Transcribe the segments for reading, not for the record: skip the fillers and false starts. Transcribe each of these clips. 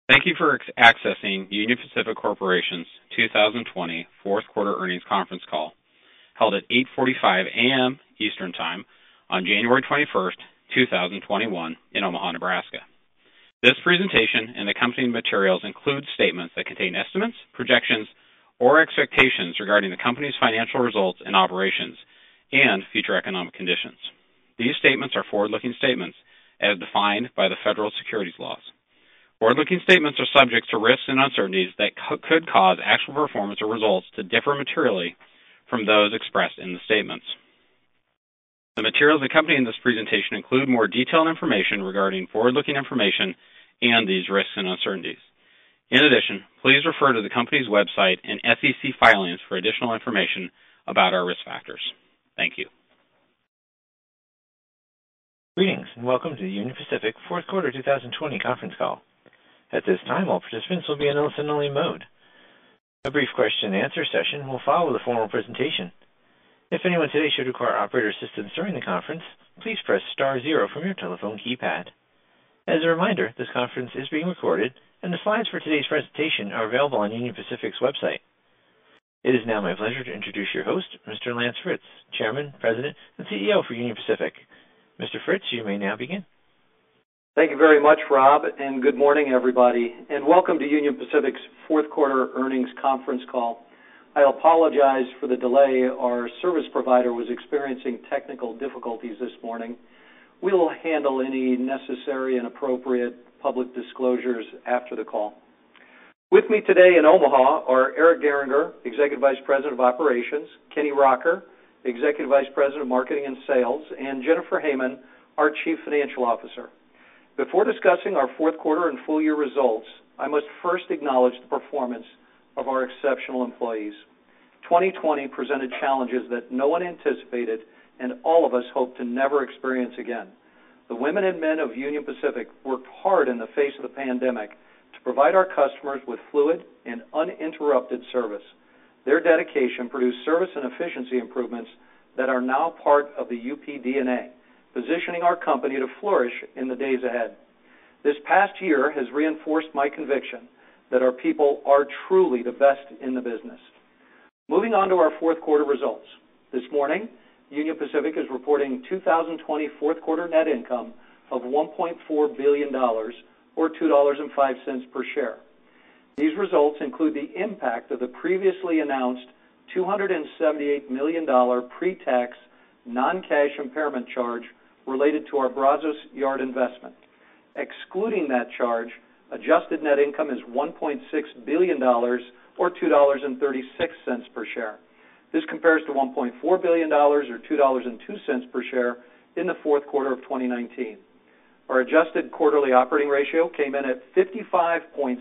Thank you for accessing Union Pacific Corporation's 2020 fourth quarter earnings conference call, held at 8:45 a.m. Eastern Time on January 21st, 2021 in Omaha, Nebraska. This presentation and accompanying materials include statements that contain estimates, projections, or expectations regarding the company's financial results and operations and future economic conditions. These statements are forward-looking statements as defined by the federal securities laws. Forward-looking statements are subject to risks and uncertainties that could cause actual performance or results to differ materially from those expressed in the statements. The materials accompanying this presentation include more detailed information regarding forward-looking information and these risks and uncertainties. In addition, please refer to the company's website and SEC filings for additional information about our risk factors. Thank you. Greetings and welcome to the Union Pacific fourth quarter 2020 conference call. At this time, all participants will be in listen-only mode. A brief question-and-answer session will follow the formal presentation. If anyone today should require operator assistance during the conference, please press star zero from your telephone keypad. As a reminder, this conference is being recorded, and the slides for today's presentation are available on Union Pacific's website. It is now my pleasure to introduce your host, Mr. Lance Fritz, Chairman, President, and CEO for Union Pacific. Mr. Fritz, you may now begin. Thank you very much, Rob, and good morning, everybody, and welcome to Union Pacific's fourth quarter earnings conference call. I apologize for the delay. Our service provider was experiencing technical difficulties this morning. We will handle any necessary and appropriate public disclosures after the call. With me today in Omaha are Eric Gehringer, Executive Vice President of Operations, Kenny Rocker, Executive Vice President of Marketing and Sales, and Jennifer Heyman, our Chief Financial Officer. Before discussing our fourth quarter and full year results, I must first acknowledge the performance of our exceptional employees. 2020 presented challenges that no one anticipated and all of us hope to never experience again. The women and men of Union Pacific worked hard in the face of the pandemic to provide our customers with fluid and uninterrupted service. Their dedication produced service and efficiency improvements that are now part of the UP DNA, positioning our company to flourish in the days ahead. This past year has reinforced my conviction that our people are truly the best in the business. Moving on to our fourth quarter results. This morning, Union Pacific is reporting 2020 fourth quarter net income of $1.4 billion, or $2.05 per share. These results include the impact of the previously announced $278 million pre-tax non-cash impairment charge related to our Brazos Yard investment. Excluding that charge, adjusted net income is $1.6 billion, or $2.36 per share. This compares to $1.4 billion, or $2.02 per share in the fourth quarter of 2019. Our adjusted quarterly operating ratio came in at 55.6%,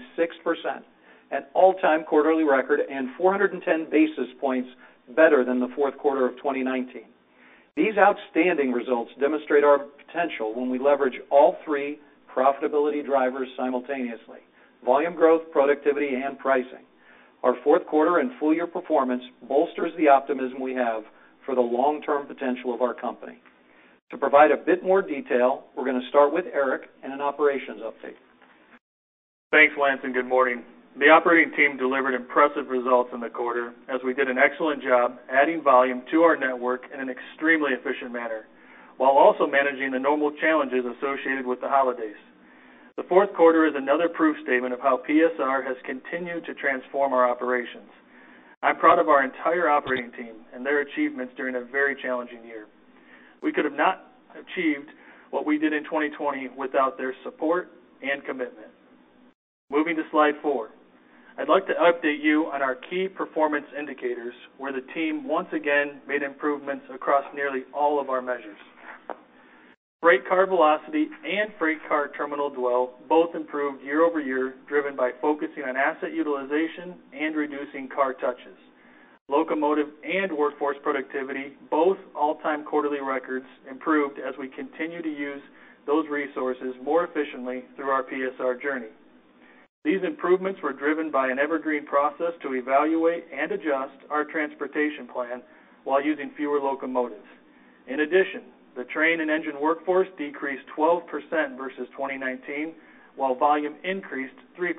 an all-time quarterly record and 410 basis points better than the fourth quarter of 2019. These outstanding results demonstrate our potential when we leverage all three profitability drivers simultaneously: volume growth, productivity, and pricing. Our fourth quarter and full year performance bolsters the optimism we have for the long-term potential of our company. To provide a bit more detail, we're going to start with Eric and an operations update. Thanks, Lance, and good morning. The operating team delivered impressive results in the quarter as we did an excellent job adding volume to our network in an extremely efficient manner, while also managing the normal challenges associated with the holidays. The fourth quarter is another proof statement of how PSR has continued to transform our operations. I'm proud of our entire operating team and their achievements during a very challenging year. We could have not achieved what we did in 2020 without their support and commitment. Moving to slide 4. I'd like to update you on our key performance indicators, where the team once again made improvements across nearly all of our measures. Freight car velocity and freight car terminal dwell both improved year over year, driven by focusing on asset utilization and reducing car touches. Locomotive and workforce productivity, both all-time quarterly records, improved as we continue to use those resources more efficiently through our PSR journey. These improvements were driven by an evergreen process to evaluate and adjust our transportation plan while using fewer locomotives. In addition, the train and engine workforce decreased 12% versus 2019, while volume increased 3%.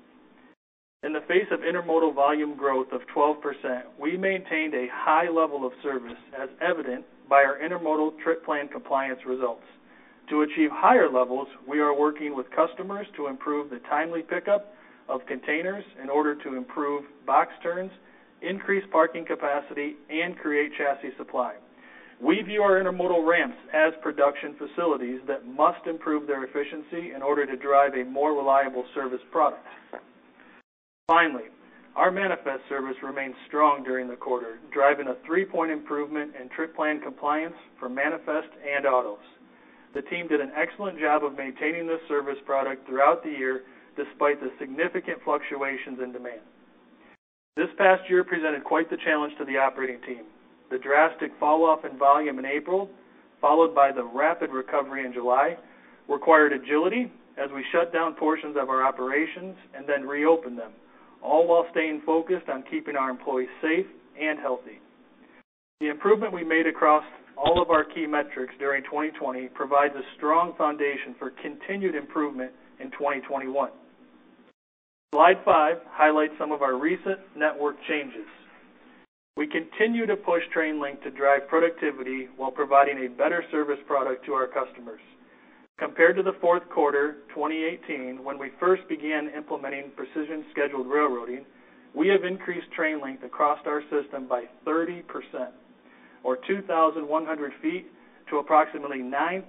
In the face of intermodal volume growth of 12%, we maintained a high level of service as evident by our intermodal trip plan compliance results. To achieve higher levels, we are working with customers to improve the timely pickup of containers in order to improve box turns, increase parking capacity, and create chassis supply. We view our intermodal ramps as production facilities that must improve their efficiency in order to drive a more reliable service product. Finally, our manifest service remained strong during the quarter, driving a 3-point improvement in trip plan compliance for manifest and autos. The team did an excellent job of maintaining this service product throughout the year despite the significant fluctuations in demand. This past year presented quite the challenge to the operating team. The drastic fall-off in volume in April, followed by the rapid recovery in July, required agility as we shut down portions of our operations and then reopened them, all while staying focused on keeping our employees safe and healthy. The improvement we made across all of our key metrics during 2020 provides a strong foundation for continued improvement in 2021. Slide 5 highlights some of our recent network changes. We continue to push train length to drive productivity while providing a better service product to our customers. Compared to the fourth quarter 2018, when we first began implementing precision scheduled railroading, we have increased train length across our system by 30%, or 2,100 feet to approximately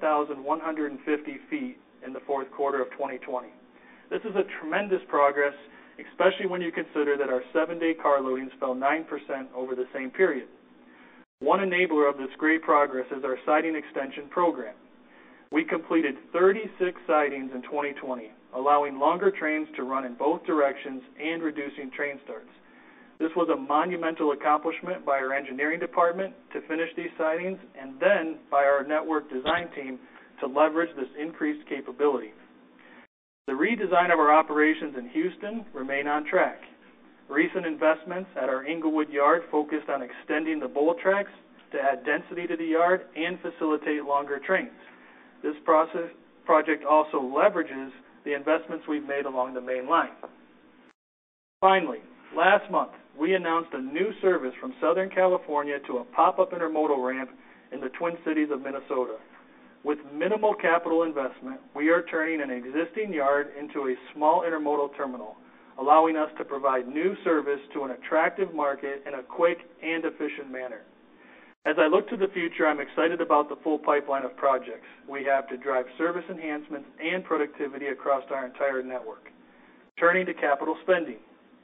9,150 feet in the fourth quarter of 2020. This is a tremendous progress, especially when you consider that our 7-day car loadings fell 9% over the same period. One enabler of this great progress is our siding extension program. We completed 36 sidings in 2020, allowing longer trains to run in both directions and reducing train starts. This was a monumental accomplishment by our engineering department to finish these sidings and then by our network design team to leverage this increased capability. The redesign of our operations in Houston remain on track. Recent investments at our Englewood yard focused on extending the bowl tracks to add density to the yard and facilitate longer trains. This project also leverages the investments we've made along the main line. Finally, last month, we announced a new service from Southern California to a pop-up intermodal ramp in the Twin Cities of Minnesota. With minimal capital investment, we are turning an existing yard into a small intermodal terminal, allowing us to provide new service to an attractive market in a quick and efficient manner. As I look to the future, I'm excited about the full pipeline of projects we have to drive service enhancements and productivity across our entire network. Turning to capital spending.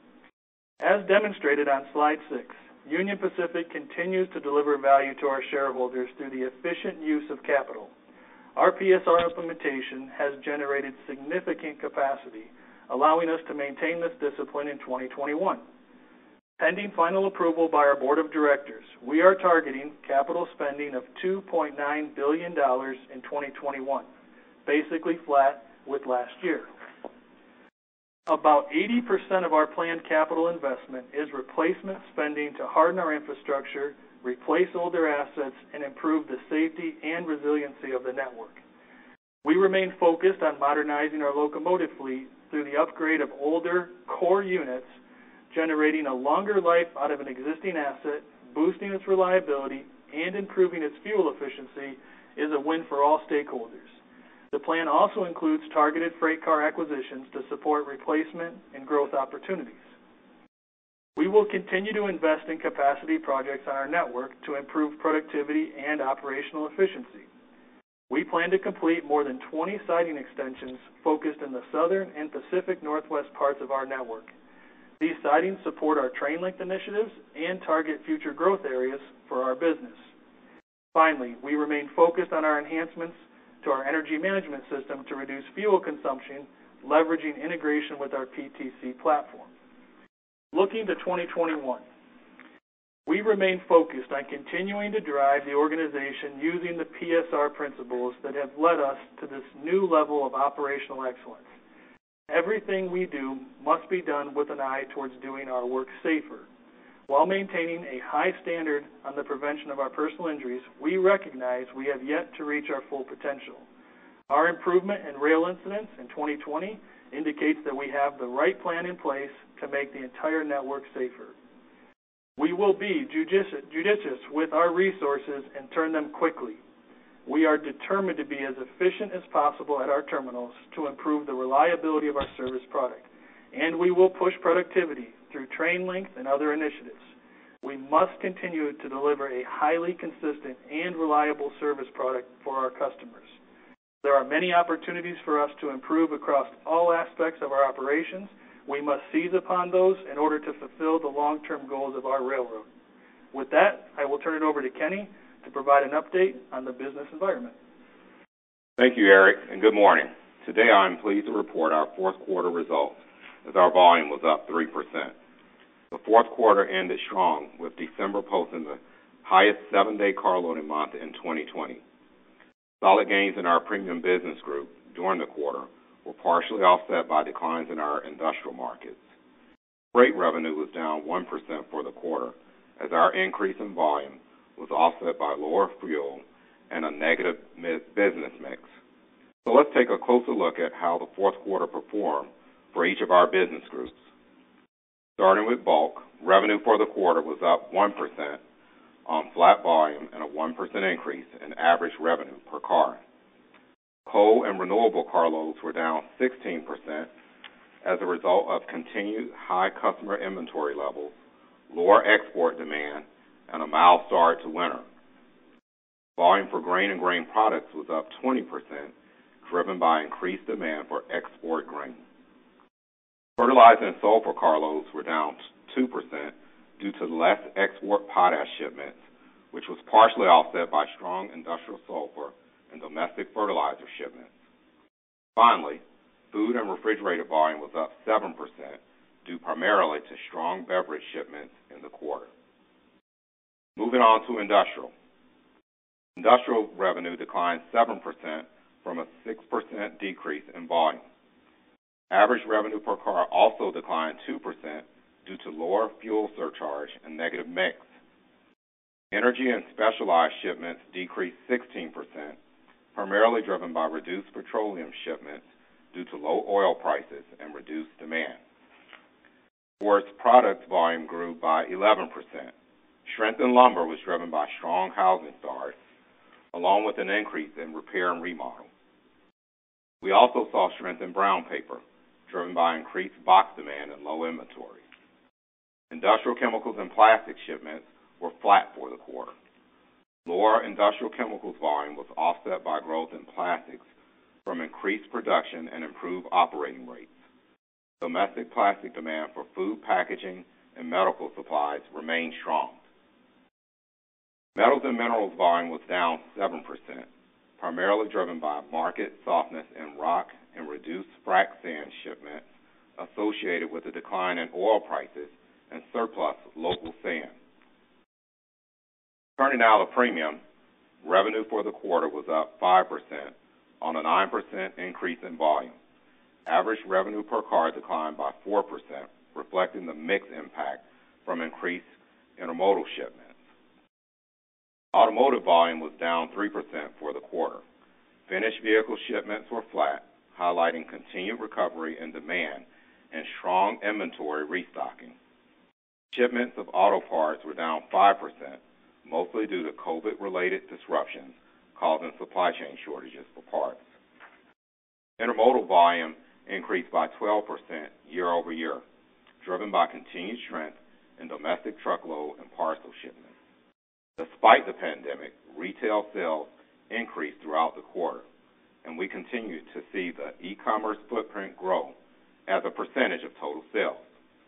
As demonstrated on slide 6, Union Pacific continues to deliver value to our shareholders through the efficient use of capital. Our PSR implementation has generated significant capacity, allowing us to maintain this discipline in 2021. Pending final approval by our board of directors, we are targeting capital spending of $2.9 billion in 2021, basically flat with last year. About 80% of our planned capital investment is replacement spending to harden our infrastructure, replace older assets, and improve the safety and resiliency of the network. We remain focused on modernizing our locomotive fleet through the upgrade of older core units, generating a longer life out of an existing asset, boosting its reliability, and improving its fuel efficiency is a win for all stakeholders. The plan also includes targeted freight car acquisitions to support replacement and growth opportunities. We will continue to invest in capacity projects on our network to improve productivity and operational efficiency. We plan to complete more than 20 siding extensions focused in the southern and Pacific Northwest parts of our network. These sidings support our train length initiatives and target future growth areas for our business. Finally, we remain focused on our enhancements to our energy management system to reduce fuel consumption, leveraging integration with our PTC platform. Looking to 2021, we remain focused on continuing to drive the organization using the PSR principles that have led us to this new level of operational excellence. Everything we do must be done with an eye towards doing our work safer. While maintaining a high standard on the prevention of our personal injuries, we recognize we have yet to reach our full potential. Our improvement in rail incidents in 2020 indicates that we have the right plan in place to make the entire network safer. We will be judicious with our resources and turn them quickly. We are determined to be as efficient as possible at our terminals to improve the reliability of our service product, and we will push productivity through train length and other initiatives. We must continue to deliver a highly consistent and reliable service product for our customers. There are many opportunities for us to improve across all aspects of our operations. We must seize upon those in order to fulfill the long-term goals of our railroad. With that, I will turn it over to Kenny to provide an update on the business environment. Thank you, Eric, and good morning. Today I am pleased to report our fourth quarter results as our volume was up 3%. The fourth quarter ended strong with December posting the highest 7-day carloading month in 2020. Solid gains in our premium business group during the quarter were partially offset by declines in our industrial markets. Freight revenue was down 1% for the quarter as our increase in volume was offset by lower fuel and a negative business mix. So let's take a closer look at how the fourth quarter performed for each of our business groups. Starting with bulk, revenue for the quarter was up 1% on flat volume and a 1% increase in average revenue per car. Coal and renewable carloads were down 16% as a result of continued high customer inventory levels, lower export demand, and a mild start to winter. Volume for grain and grain products was up 20%, driven by increased demand for export grain. Fertilizer and sulfur carloads were down 2% due to less export potash shipments, which was partially offset by strong industrial sulfur and domestic fertilizer shipments. Finally, food and refrigerated volume was up 7%, due primarily to strong beverage shipments in the quarter. Moving on to industrial. Industrial revenue declined 7% from a 6% decrease in volume. Average revenue per car also declined 2% due to lower fuel surcharge and negative mix. Energy and specialized shipments decreased 16%, primarily driven by reduced petroleum shipments due to low oil prices and reduced demand. Forest products volume grew by 11%. Strength in lumber was driven by strong housing starts, along with an increase in repair and remodel. We also saw strength in brown paper, driven by increased box demand and low inventory. Industrial chemicals and plastic shipments were flat for the quarter. Lower industrial chemicals volume was offset by growth in plastics from increased production and improved operating rates. Domestic plastic demand for food packaging and medical supplies remained strong. Metals and minerals volume was down 7%, primarily driven by market softness in rock and reduced frac sand shipments associated with the decline in oil prices and surplus local sand. Turning now to premium, revenue for the quarter was up 5% on a 9% increase in volume. Average revenue per car declined by 4%, reflecting the mix impact from increased intermodal shipments. Automotive volume was down 3% for the quarter. Finished vehicle shipments were flat, highlighting continued recovery in demand and strong inventory restocking. Shipments of auto parts were down 5%, mostly due to COVID-related disruptions causing supply chain shortages for parts. Intermodal volume increased by 12% year over year, driven by continued strength in domestic truckload and parcel shipments. Despite the pandemic, retail sales increased throughout the quarter, and we continue to see the e-commerce footprint grow as a percentage of total sales.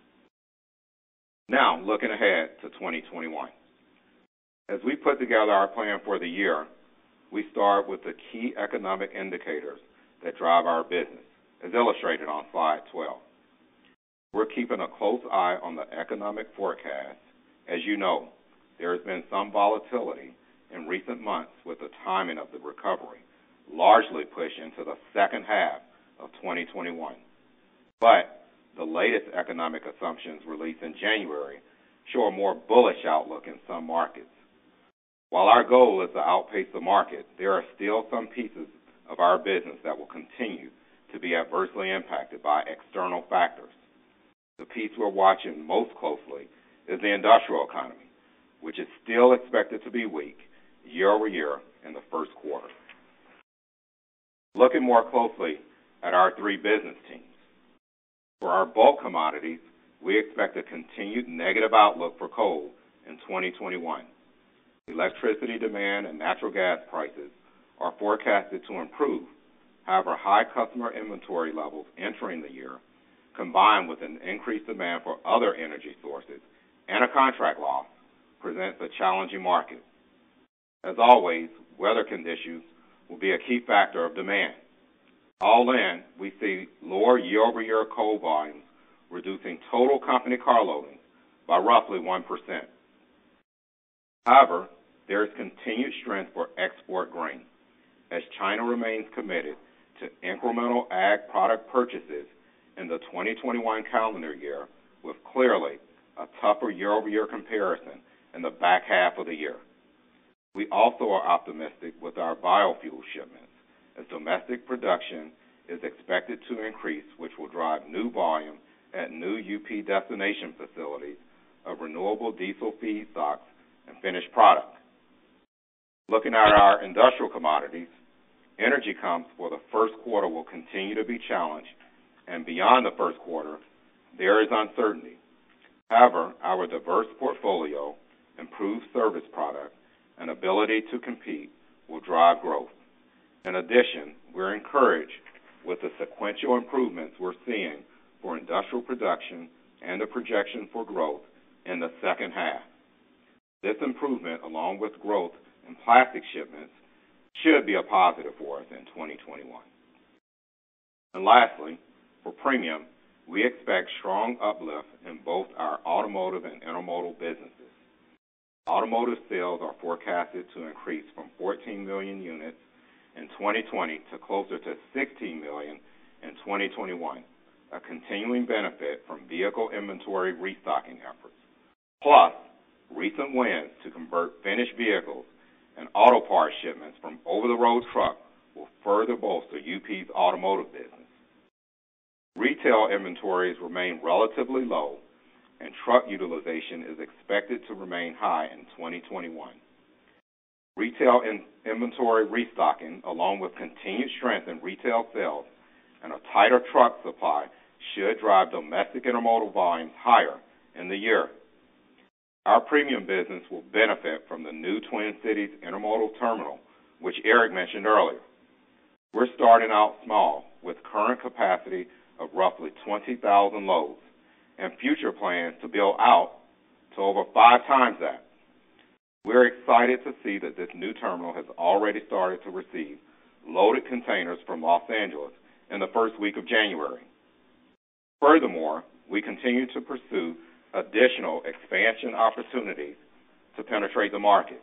Now, looking ahead to 2021. As we put together our plan for the year, we start with the key economic indicators that drive our business, as illustrated on slide 12. We're keeping a close eye on the economic forecast. As you know, there has been some volatility in recent months with the timing of the recovery, largely pushed into the second half of 2021. But the latest economic assumptions released in January show a more bullish outlook in some markets. While our goal is to outpace the market, there are still some pieces of our business that will continue to be adversely impacted by external factors. The piece we're watching most closely is the industrial economy, which is still expected to be weak year over year in the first quarter. Looking more closely at our three business teams. For our bulk commodities, we expect a continued negative outlook for coal in 2021. Electricity demand and natural gas prices are forecasted to improve. However, high customer inventory levels entering the year, combined with an increased demand for other energy sources and a contract loss, presents a challenging market. As always, weather conditions will be a key factor of demand. All in, we see lower year-over-year coal volumes, reducing total company car loadings by roughly 1%. However, there is continued strength for export grain, as China remains committed to incremental ag product purchases in the 2021 calendar year, with clearly a tougher year-over-year comparison in the back half of the year. We also are optimistic with our biofuel shipments, as domestic production is expected to increase, which will drive new volume at new UP destination facilities of renewable diesel feedstocks and finished product. Looking at our industrial commodities, energy comps for the first quarter will continue to be challenged, and beyond the first quarter, there is uncertainty. However, our diverse portfolio, improved service product, and ability to compete will drive growth. In addition, we're encouraged with the sequential improvements we're seeing for industrial production and the projection for growth in the second half. This improvement, along with growth in plastic shipments, should be a positive for us in 2021. And lastly, for premium, we expect strong uplift in both our automotive and intermodal businesses. Automotive sales are forecasted to increase from 14 million units in 2020 to closer to 16 million in 2021, a continuing benefit from vehicle inventory restocking efforts. Plus, recent wins to convert finished vehicles and auto parts shipments from over-the-road truck will further bolster UP's automotive business. Retail inventories remain relatively low, and truck utilization is expected to remain high in 2021. Retail inventory restocking, along with continued strength in retail sales and a tighter truck supply, should drive domestic intermodal volumes higher in the year. Our premium business will benefit from the new Twin Cities intermodal terminal, which Eric mentioned earlier. We're starting out small with current capacity of roughly 20,000 loads and future plans to build out to over 5 times that. We're excited to see that this new terminal has already started to receive loaded containers from Los Angeles in the first week of January. Furthermore, we continue to pursue additional expansion opportunities to penetrate the market.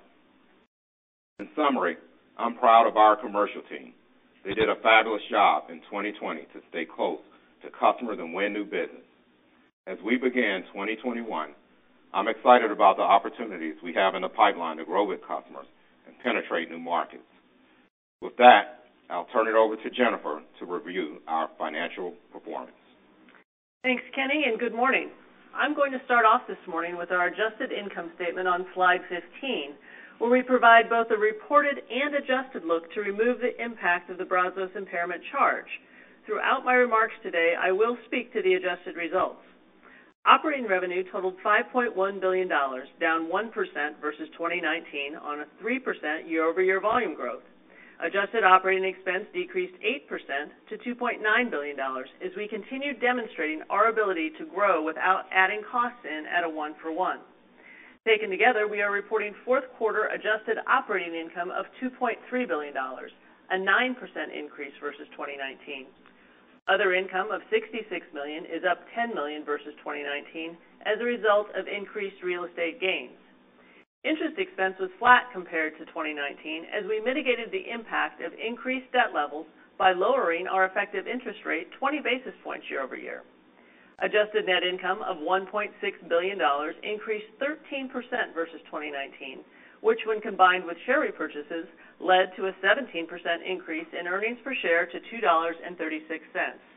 In summary, I'm proud of our commercial team. They did a fabulous job in 2020 to stay close to customers and win new business. As we begin 2021, I'm excited about the opportunities we have in the pipeline to grow with customers and penetrate new markets. With that, I'll turn it over to Jennifer to review our financial performance. Thanks, Kenny, and good morning. I'm going to start off this morning with our adjusted income statement on slide 15, where we provide both a reported and adjusted look to remove the impact of the Brazos impairment charge. Throughout my remarks today, I will speak to the adjusted results. Operating revenue totaled $5.1 billion, down 1% versus 2019 on a 3% year-over-year volume growth. Adjusted operating expense decreased 8% to $2.9 billion as we continued demonstrating our ability to grow without adding costs in at a one-for-one. Taken together, we are reporting fourth quarter adjusted operating income of $2.3 billion, a 9% increase versus 2019. Other income of $66 million is up $10 million versus 2019 as a result of increased real estate gains. Interest expense was flat compared to 2019 as we mitigated the impact of increased debt levels by lowering our effective interest rate 20 basis points year over year. Adjusted net income of $1.6 billion increased 13% versus 2019, which when combined with share repurchases led to a 17% increase in earnings per share to $2.36.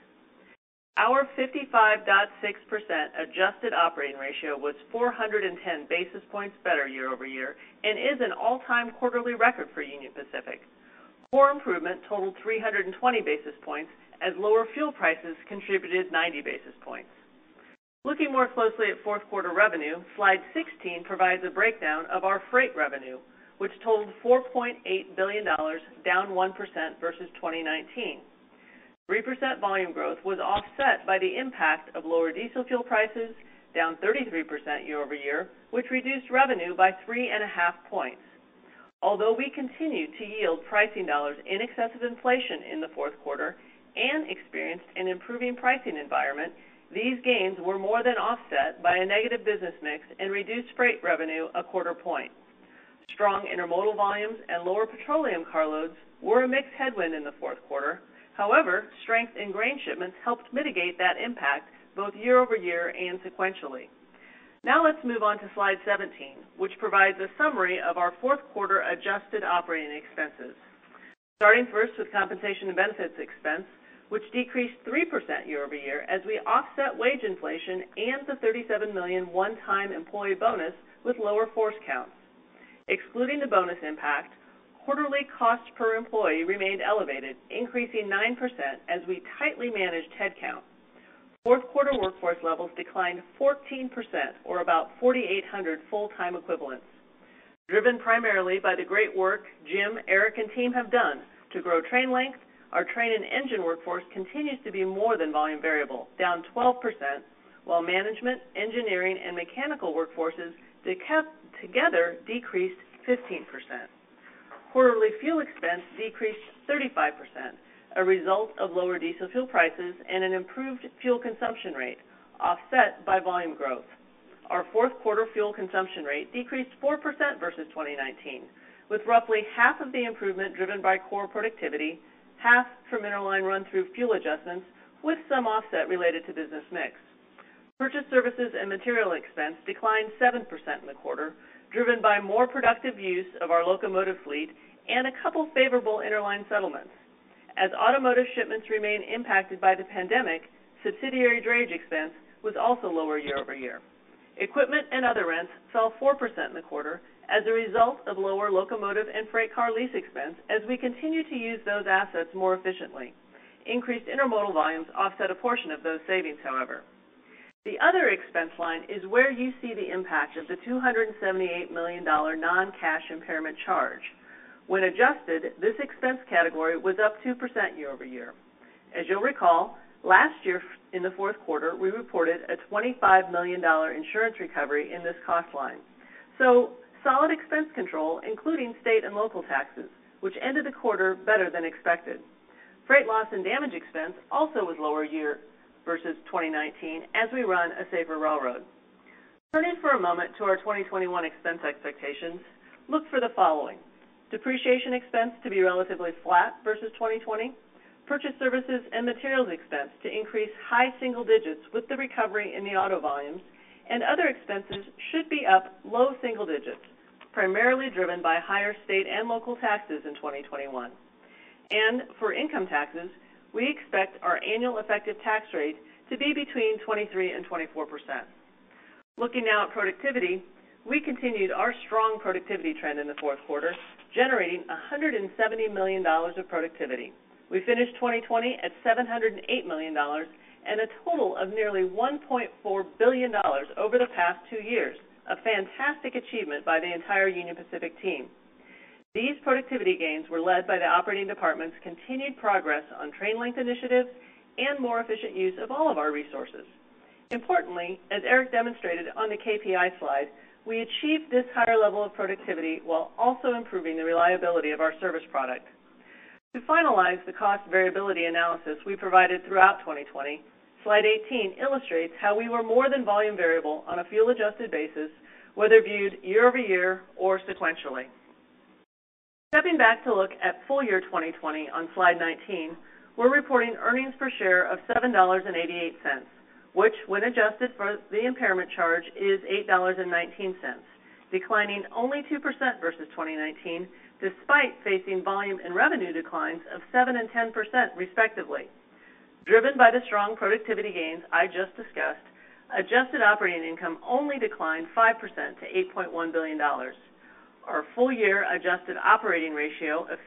Our 55.6% adjusted operating ratio was 410 basis points better year over year and is an all-time quarterly record for Union Pacific. Core improvement totaled 320 basis points as lower fuel prices contributed 90 basis points. Looking more closely at fourth quarter revenue, slide 16 provides a breakdown of our freight revenue, which totaled $4.8 billion, down 1% versus 2019. 3% volume growth was offset by the impact of lower diesel fuel prices, down 33% year over year, which reduced revenue by 3.5 points. Although we continued to yield pricing dollars in excess of inflation in the fourth quarter and experienced an improving pricing environment, these gains were more than offset by a negative business mix and reduced freight revenue a quarter point. Strong intermodal volumes and lower petroleum carloads were a mixed headwind in the fourth quarter. However, strength in grain shipments helped mitigate that impact both year over year and sequentially. Now let's move on to slide 17, which provides a summary of our fourth quarter adjusted operating expenses. Starting first with compensation and benefits expense, which decreased 3% year over year as we offset wage inflation and the $37 million one-time employee bonus with lower force counts. Excluding the bonus impact, quarterly cost per employee remained elevated, increasing 9% as we tightly managed headcount. Fourth quarter workforce levels declined 14%, or about 4,800 full-time equivalents. Driven primarily by the great work Jim, Eric, and team have done to grow train length, our train and engine workforce continues to be more than volume variable, down 12%, while management, engineering, and mechanical workforces together decreased 15%. Quarterly fuel expense decreased 35%, a result of lower diesel fuel prices and an improved fuel consumption rate, offset by volume growth. Our fourth quarter fuel consumption rate decreased 4% versus 2019, with roughly half of the improvement driven by core productivity, half from interline run-through fuel adjustments, with some offset related to business mix. Purchase services and material expense declined 7% in the quarter, driven by more productive use of our locomotive fleet and a couple favorable interline settlements. As automotive shipments remain impacted by the pandemic, subsidiary drayage expense was also lower year over year. Equipment and other rents fell 4% in the quarter as a result of lower locomotive and freight car lease expense as we continue to use those assets more efficiently. Increased intermodal volumes offset a portion of those savings, however. The other expense line is where you see the impact of the $278 million non-cash impairment charge. When adjusted, this expense category was up 2% year over year. As you'll recall, last year in the fourth quarter, we reported a $25 million insurance recovery in this cost line. So, solid expense control, including state and local taxes, which ended the quarter better than expected. Freight loss and damage expense also was lower year versus 2019 as we run a safer railroad. Turning for a moment to our 2021 expense expectations, look for the following. Depreciation expense to be relatively flat versus 2020. Purchase services and materials expense to increase high single digits with the recovery in the auto volumes, and other expenses should be up low single digits, primarily driven by higher state and local taxes in 2021. And for income taxes, we expect our annual effective tax rate to be between 23% and 24%. Looking now at productivity, we continued our strong productivity trend in the fourth quarter, generating $170 million of productivity. We finished 2020 at $708 million and a total of nearly $1.4 billion over the past 2 years, a fantastic achievement by the entire Union Pacific team. These productivity gains were led by the operating department's continued progress on train length initiatives and more efficient use of all of our resources. Importantly, as Eric demonstrated on the KPI slide, we achieved this higher level of productivity while also improving the reliability of our service product. To finalize the cost variability analysis we provided throughout 2020, slide 18 illustrates how we were more than volume variable on a fuel-adjusted basis, whether viewed year over year or sequentially. Stepping back to look at full year 2020 on slide 19, we're reporting earnings per share of $7.88, which, when adjusted for the impairment charge, is $8.19, declining only 2% versus 2019, despite facing volume and revenue declines of 7% and 10% respectively. Driven by the strong productivity gains I just discussed, adjusted operating income only declined 5% to $8.1 billion. Our full-year adjusted operating ratio of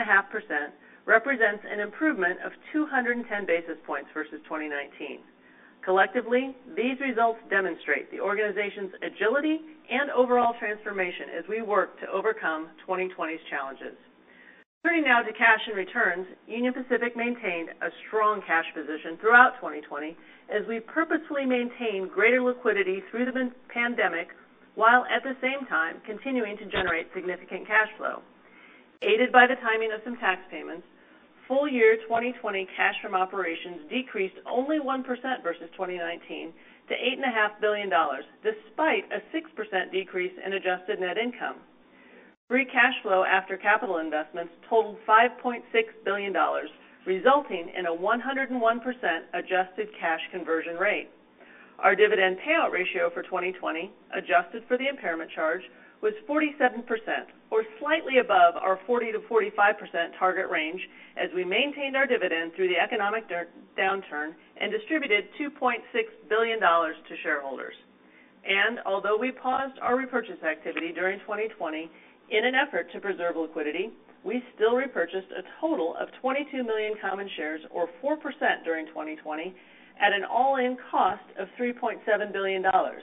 58.5% represents an improvement of 210 basis points versus 2019. Collectively, these results demonstrate the organization's agility and overall transformation as we work to overcome 2020's challenges. Turning now to cash and returns, Union Pacific maintained a strong cash position throughout 2020 as we purposefully maintained greater liquidity through the pandemic while at the same time continuing to generate significant cash flow. Aided by the timing of some tax payments, full year 2020 cash from operations decreased only 1% versus 2019 to $8.5 billion, despite a 6% decrease in adjusted net income. Free cash flow after capital investments totaled $5.6 billion, resulting in a 101% adjusted cash conversion rate. Our dividend payout ratio for 2020, adjusted for the impairment charge, was 47%, or slightly above our 40 to 45% target range, as we maintained our dividend through the economic downturn and distributed $2.6 billion to shareholders. And although we paused our repurchase activity during 2020 in an effort to preserve liquidity, we still repurchased a total of 22 million common shares, or 4% during 2020, at an all-in cost of $3.7 billion.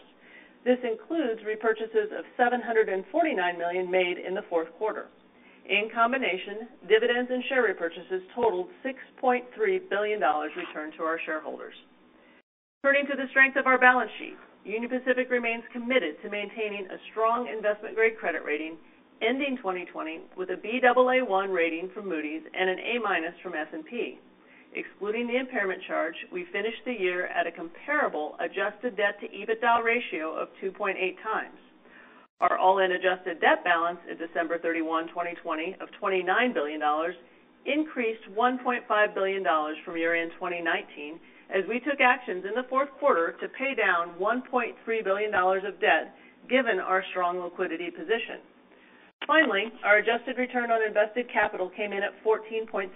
This includes repurchases of $749 million made in the fourth quarter. In combination, dividends and share repurchases totaled $6.3 billion returned to our shareholders. Turning to the strength of our balance sheet, Union Pacific remains committed to maintaining a strong investment-grade credit rating, ending 2020 with a Baa1 rating from Moody's and an A- from S&P. Excluding the impairment charge, we finished the year at a comparable adjusted debt-to-EBITDA ratio of 2.8 times. Our all-in adjusted debt balance at December 31, 2020 of $29 billion increased $1.5 billion from year-end 2019 as we took actions in the fourth quarter to pay down $1.3 billion of debt given our strong liquidity position. Finally, our adjusted return on invested capital came in at 14.3%,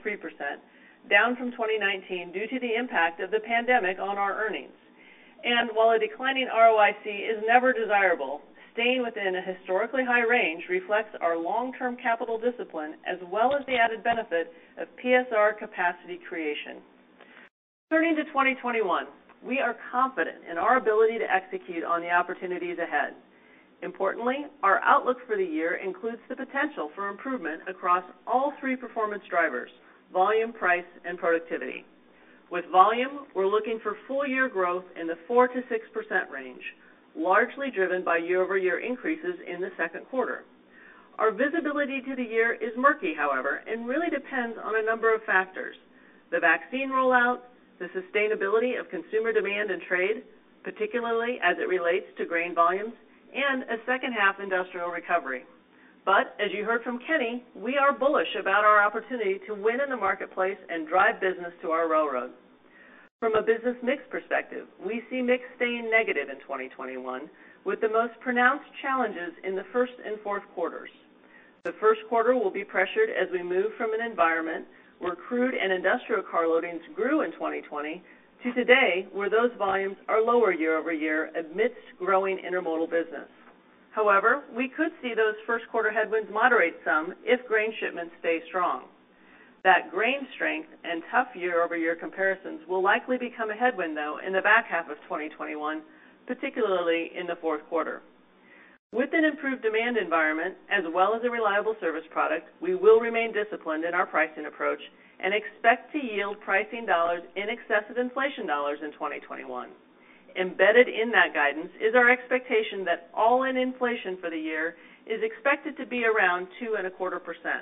down from 2019 due to the impact of the pandemic on our earnings. And while a declining ROIC is never desirable, staying within a historically high range reflects our long-term capital discipline as well as the added benefit of PSR capacity creation. Turning to 2021, we are confident in our ability to execute on the opportunities ahead. Importantly, our outlook for the year includes the potential for improvement across all three performance drivers: volume, price, and productivity. With volume, we're looking for full-year growth in the 4 to 6% range, largely driven by year-over-year increases in the second quarter. Our visibility to the year is murky, however, and really depends on a number of factors: the vaccine rollout, the sustainability of consumer demand and trade, particularly as it relates to grain volumes, and a second-half industrial recovery. But, as you heard from Kenny, we are bullish about our opportunity to win in the marketplace and drive business to our railroad. From a business mix perspective, we see mix staying negative in 2021, with the most pronounced challenges in the first and fourth quarters. The first quarter will be pressured as we move from an environment where crude and industrial car loadings grew in 2020 to today where those volumes are lower year over year amidst growing intermodal business. However, we could see those first quarter headwinds moderate some if grain shipments stay strong. That grain strength and tough year-over-year comparisons will likely become a headwind, though, in the back half of 2021, particularly in the fourth quarter. With an improved demand environment, as well as a reliable service product, we will remain disciplined in our pricing approach and expect to yield pricing dollars in excess of inflation dollars in 2021. Embedded in that guidance is our expectation that all-in inflation for the year is expected to be around 2.25%.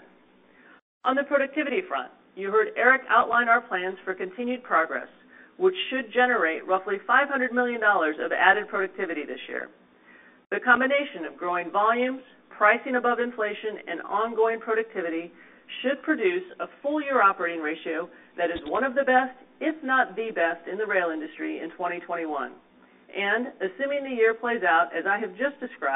On the productivity front, you heard Eric outline our plans for continued progress, which should generate roughly $500 million of added productivity this year. The combination of growing volumes, pricing above inflation, and ongoing productivity should produce a full-year operating ratio that is one of the best, if not the best, in the rail industry in 2021. And, assuming the year plays out as I have just described,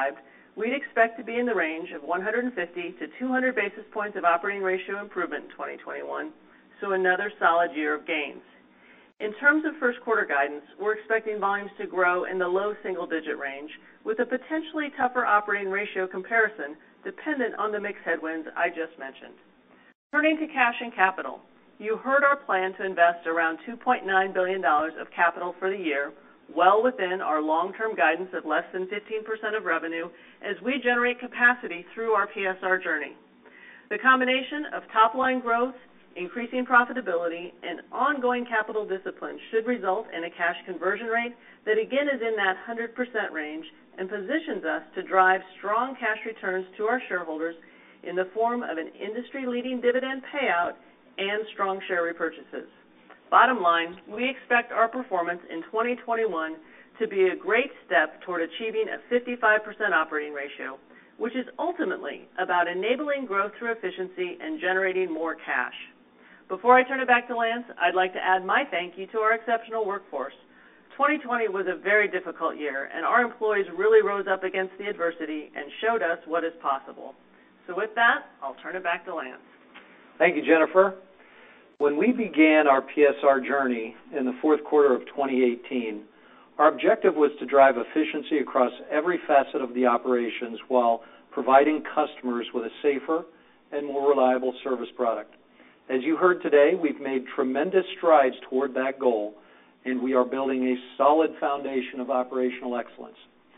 we'd expect to be in the range of 150 to 200 basis points of operating ratio improvement in 2021, so another solid year of gains. In terms of first quarter guidance, we're expecting volumes to grow in the low single-digit range with a potentially tougher operating ratio comparison dependent on the mix headwinds I just mentioned. Turning to cash and capital, you heard our plan to invest around $2.9 billion of capital for the year, well within our long-term guidance of less than 15% of revenue as we generate capacity through our PSR journey. The combination of top-line growth, increasing profitability, and ongoing capital discipline should result in a cash conversion rate that again is in that 100% range and positions us to drive strong cash returns to our shareholders in the form of an industry-leading dividend payout and strong share repurchases. Bottom line, we expect our performance in 2021 to be a great step toward achieving a 55% operating ratio, which is ultimately about enabling growth through efficiency and generating more cash. Before I turn it back to Lance, I'd like to add my thank you to our exceptional workforce. 2020 was a very difficult year, and our employees really rose up against the adversity and showed us what is possible. So with that, I'll turn it back to Lance. Thank you, Jennifer. When we began our PSR journey in the fourth quarter of 2018, our objective was to drive efficiency across every facet of the operations while providing customers with a safer and more reliable service product. As you heard today, we've made tremendous strides toward that goal, and we are building a solid foundation of operational excellence.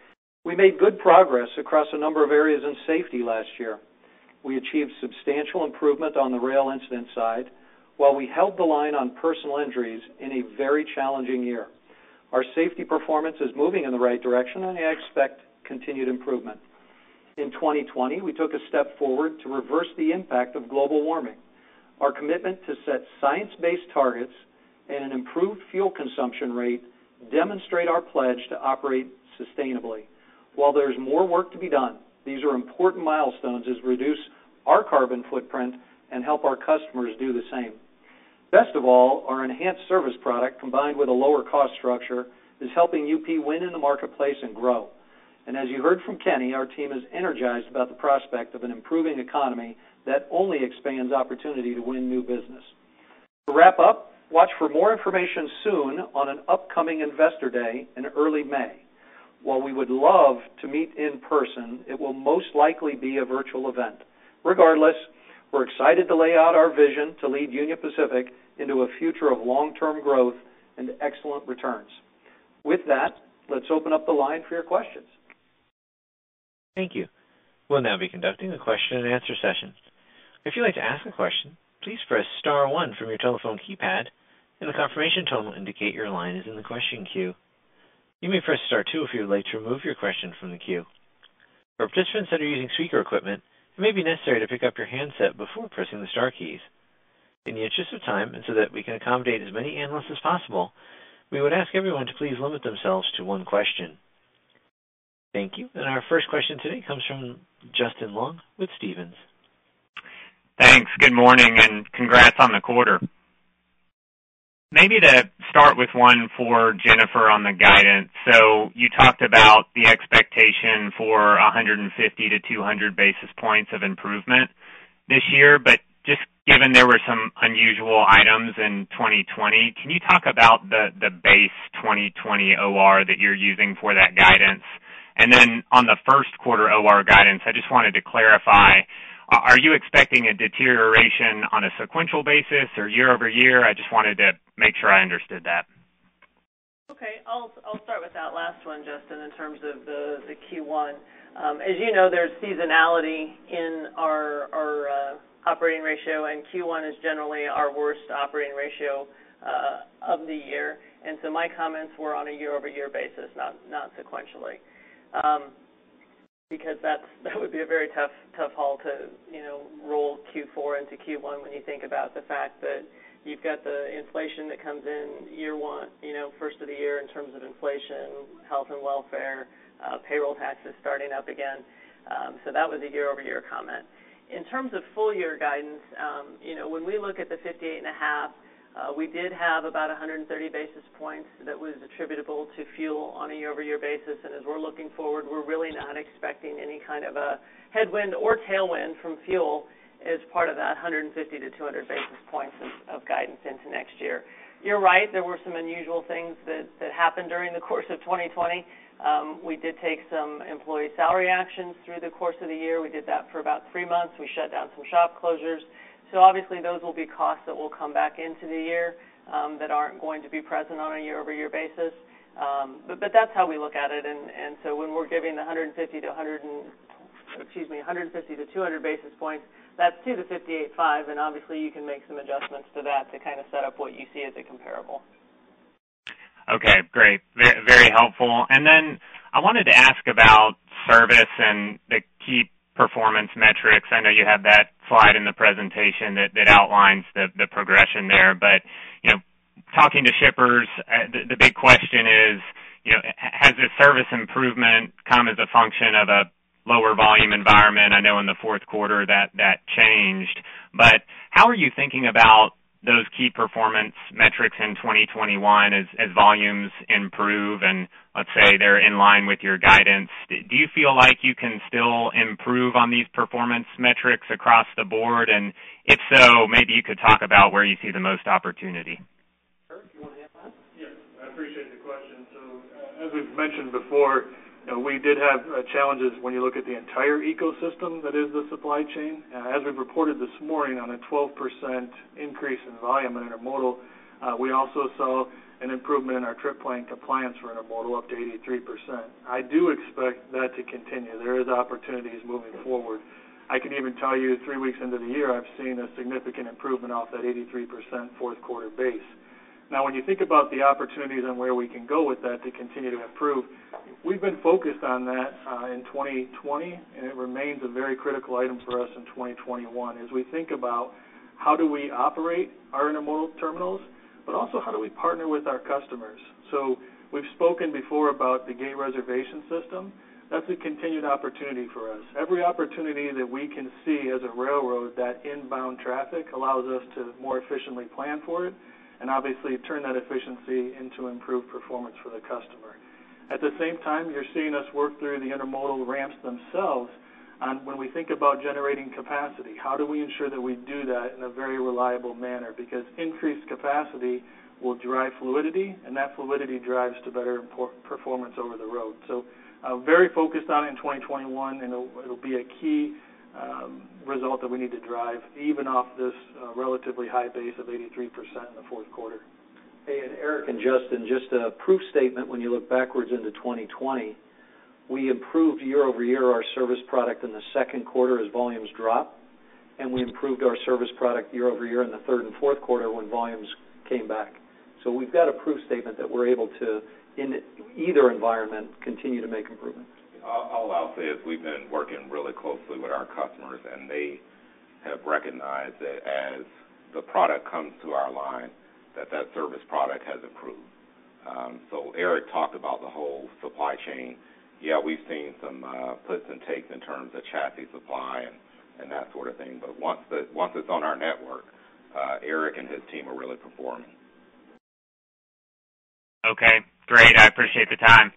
We made good progress across a number of areas in safety last year. We achieved substantial improvement on the rail incident side, while we held the line on personal injuries in a very challenging year. Our safety performance is moving in the right direction, and I expect continued improvement. In 2020, we took a step forward to reverse the impact of global warming. Our commitment to set science-based targets and an improved fuel consumption rate demonstrate our pledge to operate sustainably. While there's more work to be done, these are important milestones as we reduce our carbon footprint and help our customers do the same. Best of all, our enhanced service product, combined with a lower cost structure, is helping UP win in the marketplace and grow. And as you heard from Kenny, our team is energized about the prospect of an improving economy that only expands opportunity to win new business. To wrap up, watch for more information soon on an upcoming Investor Day in early May. While we would love to meet in person, it will most likely be a virtual event. Regardless, we're excited to lay out our vision to lead Union Pacific into a future of long-term growth and excellent returns. With that, let's open up the line for your questions. Thank you. We'll now be conducting a question and answer session. If you'd like to ask a question, please press star 1 from your telephone keypad, and the confirmation tone will indicate your line is in the question queue. You may press star 2 if you would like to remove your question from the queue. For participants that are using speaker equipment, it may be necessary to pick up your handset before pressing the star keys. In the interest of time and so that we can accommodate as many analysts as possible, we would ask everyone to please limit themselves to one question. Thank you. And our first question today comes from Justin Long with Stephens. Thanks. Good morning, and congrats on the quarter. Maybe to start with one for Jennifer on the guidance. So you talked about the expectation for 150 to 200 basis points of improvement this year, but just given there were some unusual items in 2020, can you talk about the base 2020 OR that you're using for that guidance? And then on the first quarter OR guidance, I just wanted to clarify, are you expecting a deterioration on a sequential basis or year over year? I just wanted to make sure I understood that. Okay, I'll start with that last one, Justin, in terms of the Q1. As you know, there's seasonality in our operating ratio, and Q1 is generally our worst operating ratio of the year. And so my comments were on a year-over-year basis, not sequentially. Because that would be a very tough haul to roll Q4 into Q1 when you think about the fact that you've got the inflation that comes in year one, first of the year in terms of inflation, health and welfare, payroll taxes starting up again. So that was a year-over-year comment. In terms of full year guidance, when we look at the 58.5, We did have about 130 basis points that was attributable to fuel on a year-over-year basis, and as we're looking forward, we're really not expecting any kind of a headwind or tailwind from fuel as part of that 150 to 200 basis points of guidance into next year. You're right, there were some unusual things that happened during the course of 2020. We did take some employee salary actions through the course of the year. We did that for about 3 months. We shut down some shop closures. So obviously those will be costs that will come back into the year that aren't going to be present on a year-over-year basis. But that's how we look at it. And so when we're giving the 150 to 200 basis points, that's to the 58.5, and obviously you can make some adjustments to that to kind of set up what you see as a comparable. Okay, great. Very, very helpful. And then I wanted to ask about service and the key performance metrics. I know you have that slide in the presentation that outlines the progression there, but, talking to shippers, the big question is, has this service improvement come as a function of a lower volume environment? I know in the fourth quarter that changed, but how are you thinking about those key performance metrics in 2021 as volumes improve and let's say they're in line with your guidance? Do you feel like you can still improve on these performance metrics across the board? And if so, maybe you could talk about where you see the most opportunity. Eric, you want to answer that? Yes, I appreciate the question. So as we've mentioned before, we did have challenges when you look at the entire ecosystem that is the supply chain. As we've reported this morning on a 12% increase in volume in intermodal, we also saw an improvement in our trip plan compliance for intermodal up to 83%. I do expect that to continue. There is opportunities moving forward. I can even tell you 3 weeks into the year, I've seen a significant improvement off that 83% fourth quarter base. Now, when you think about the opportunities and where we can go with that to continue to improve, we've been focused on that in 2020, and it remains a very critical item for us in 2021 as we think about how do we operate our intermodal terminals, but also how do we partner with our customers. So we've spoken before about the gate reservation system. That's a continued opportunity for us. Every opportunity that we can see as a railroad that inbound traffic allows us to more efficiently plan for it, and obviously turn that efficiency into improved performance for the customer. At the same time, you're seeing us work through the intermodal ramps themselves on when we think about generating capacity. How do we ensure that we do that in a very reliable manner? Because increased capacity will drive fluidity, and that fluidity drives to better performance over the road. So very focused on it in 2021, and it'll be a key result that we need to drive, even off this relatively high base of 83% in the fourth quarter. Hey, and Eric and Justin, just a proof statement when you look backwards into 2020, we improved year over year our service product in the second quarter as volumes dropped, and we improved our service product year over year in the third and fourth quarter when volumes came back. So we've got a proof statement that we're able to, in either environment, continue to make improvements. All I'll say is we've been working really closely with our customers, and they have recognized that as the product comes to our line, that service product has improved. So Eric talked about the whole supply chain. Yeah, we've seen some puts and takes in terms of chassis supply and that sort of thing, but once it's on our network, Eric and his team are really performing. Okay, great. I appreciate the time.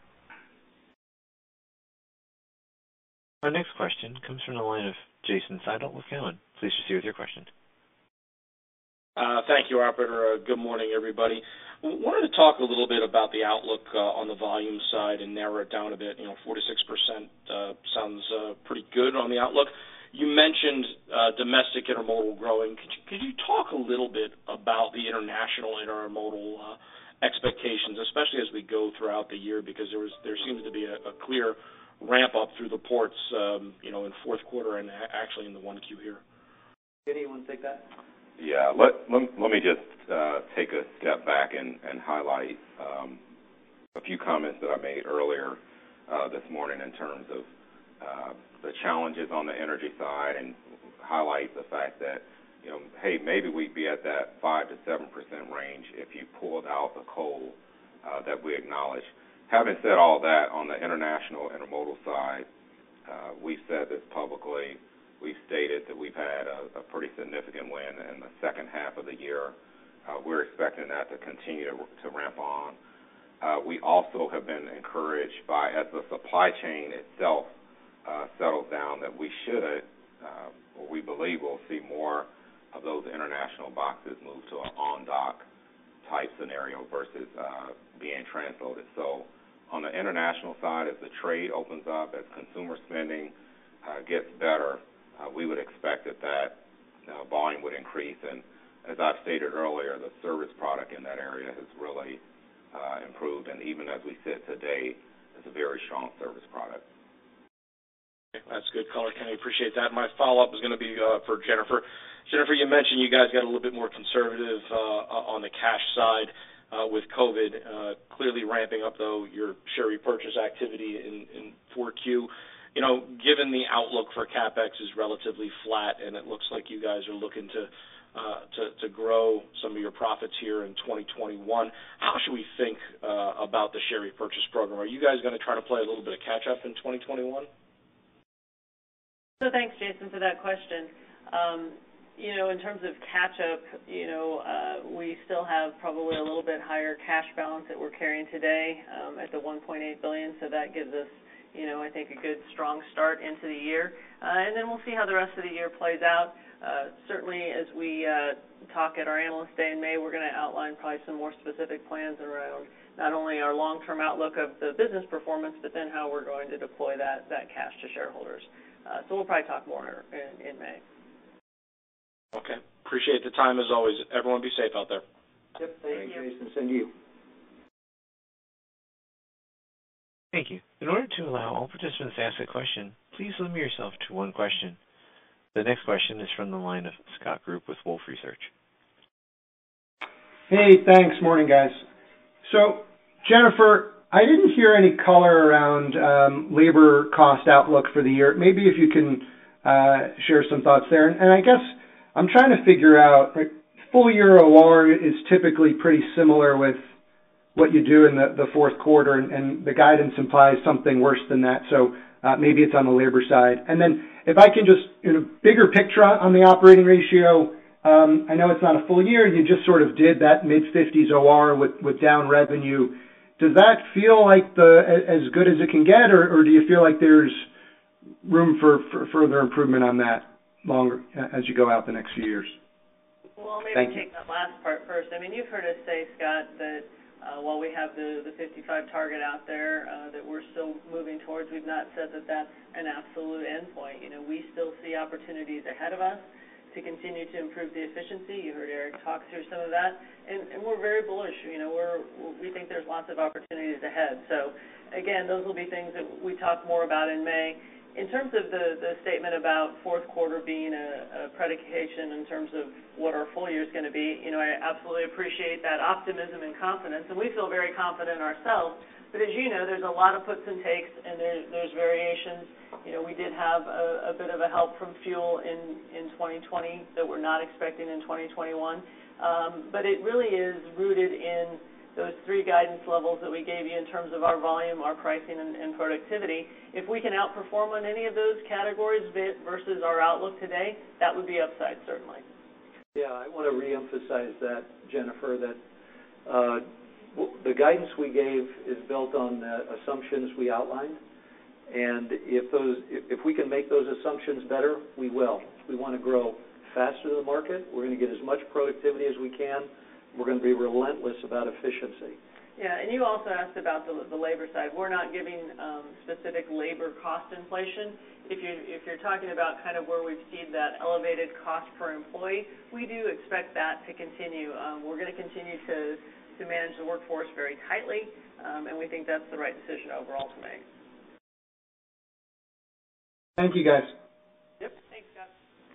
Our next question comes from the line of Jason Seidl with Cowen. Please proceed with your question. Thank you, operator. Good morning, everybody. Wanted to talk a little bit about the outlook on the volume side and narrow it down a bit. 46% sounds pretty good on the outlook. You mentioned domestic intermodal growing. Could you talk a little bit about the international intermodal expectations, especially as we go throughout the year, because there seems to be a clear ramp up through the ports, in fourth quarter and actually in the 1Q here. Kenny, you want to take that? Yeah, let me just take a step back and highlight a few comments that I made earlier this morning in terms of the challenges on the energy side, and highlight the fact that, hey, maybe we'd be at that 5 to 7% range if you pulled out the coal that we acknowledge. Having said all that, on the international intermodal side, we've said this publicly. We've stated that we've had a pretty significant win in the second half of the year We're expecting that to continue to ramp on. We also have been encouraged by, as the supply chain itself settles down, that we should, or we believe we'll see more of those international boxes move to an on-dock type scenario versus being transloaded. So on the international side, as the trade opens up, as consumer spending gets better, we would expect that volume would increase. And as I've stated earlier, the service product in that area has really improved, and even as we sit today, it's a very strong service product. That's good color, Kenny. Appreciate that. My follow-up is going to be for Jennifer. Jennifer, you mentioned you guys got a little bit more conservative on the cash side with COVID. Clearly ramping up, though, your share repurchase activity in 4Q. You know, given the outlook for CapEx is relatively flat, and it looks like you guys are looking to grow some of your profits here in 2021. How should we think about the share repurchase program? Are you guys going to try to play a little bit of catch-up in 2021? So thanks, Jason, for that question. In terms of catch-up, we still have probably a little bit higher cash balance that we're carrying today at the $1.8 billion, so that gives us, I think, a good, strong start into the year. And then we'll see how the rest of the year plays out. Certainly, as we talk at our Analyst Day in May, we're going to outline probably some more specific plans around not only our long-term outlook of the business performance, but then how we're going to deploy that cash to shareholders. So we'll probably talk more in May. Okay. Appreciate the time as always. Everyone be safe out there. Yep. Thank you, Jason. Send you. Thank you. In order to allow all participants to ask a question, please limit yourself to one question. The next question is from the line of Scott Group with Wolfe Research. Hey, thanks. Morning, guys. So, Jennifer, I didn't hear any color around labor cost outlook for the year. Maybe if you can share some thoughts there. And I guess I'm trying to figure out, right, full year OR is typically pretty similar with what you do in the fourth quarter, and the guidance implies something worse than that. So maybe it's on the labor side. And then if I can just, bigger picture on the operating ratio, I know it's not a full year. You just sort of did that mid-50s OR with down revenue. Does that feel like as good as it can get, or do you feel like there's room for further improvement on that longer as you go out the next few years? Well, maybe take that last part first. I mean, you've heard us say, Scott, that while we have the 55 target out there that we're still moving towards, we've not said that that's an absolute endpoint. We still see opportunities ahead of us to continue to improve the efficiency. You heard Eric talk through some of that, and we're very bullish. We think there's lots of opportunities ahead. So, again, those will be things that we talk more about in May. In terms of the statement about fourth quarter being a predication in terms of what our full year is going to be, I absolutely appreciate that optimism and confidence, and we feel very confident ourselves. But as you know, there's a lot of puts and takes, and there's variations. We did have a bit of a help from fuel in 2020 that we're not expecting in 2021. But it really is rooted in those three guidance levels that we gave you in terms of our volume, our pricing, and productivity. If we can outperform on any of those categories versus our outlook today, that would be upside, certainly. Yeah, I want to reemphasize that, Jennifer, that the guidance we gave is built on the assumptions we outlined, and if we can make those assumptions better, we will. We want to grow faster than the market. We're going to get as much productivity as we can. We're going to be relentless about efficiency. Yeah, and you also asked about the labor side. We're not giving specific labor cost inflation. If you're talking about kind of where we've seen that elevated cost per employee, we do expect that to continue. We're going to continue to manage the workforce very tightly, and we think that's the right decision overall to make. Thank you, guys. Yep, thanks, Scott.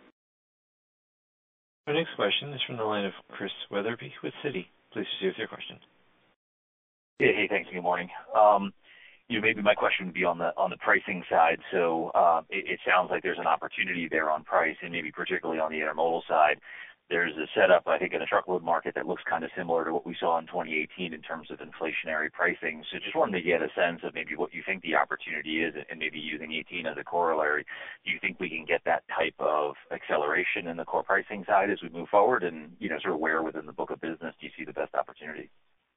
Our next question is from the line of Chris Wetherbee with Citi. Please proceed with your question. Yeah, hey, thanks. Good morning. Maybe my question would be on the pricing side. So it sounds like there's an opportunity there on price, and maybe particularly on the intermodal side. there's a setup, I think, in the truckload market that looks kind of similar to what we saw in 2018 in terms of inflationary pricing. So just wanted to get a sense of maybe what you think the opportunity is, and maybe using 18 as a corollary. Do you think we can get that type of acceleration in the core pricing side as we move forward? And, sort of where within the book of business do you see the best opportunity?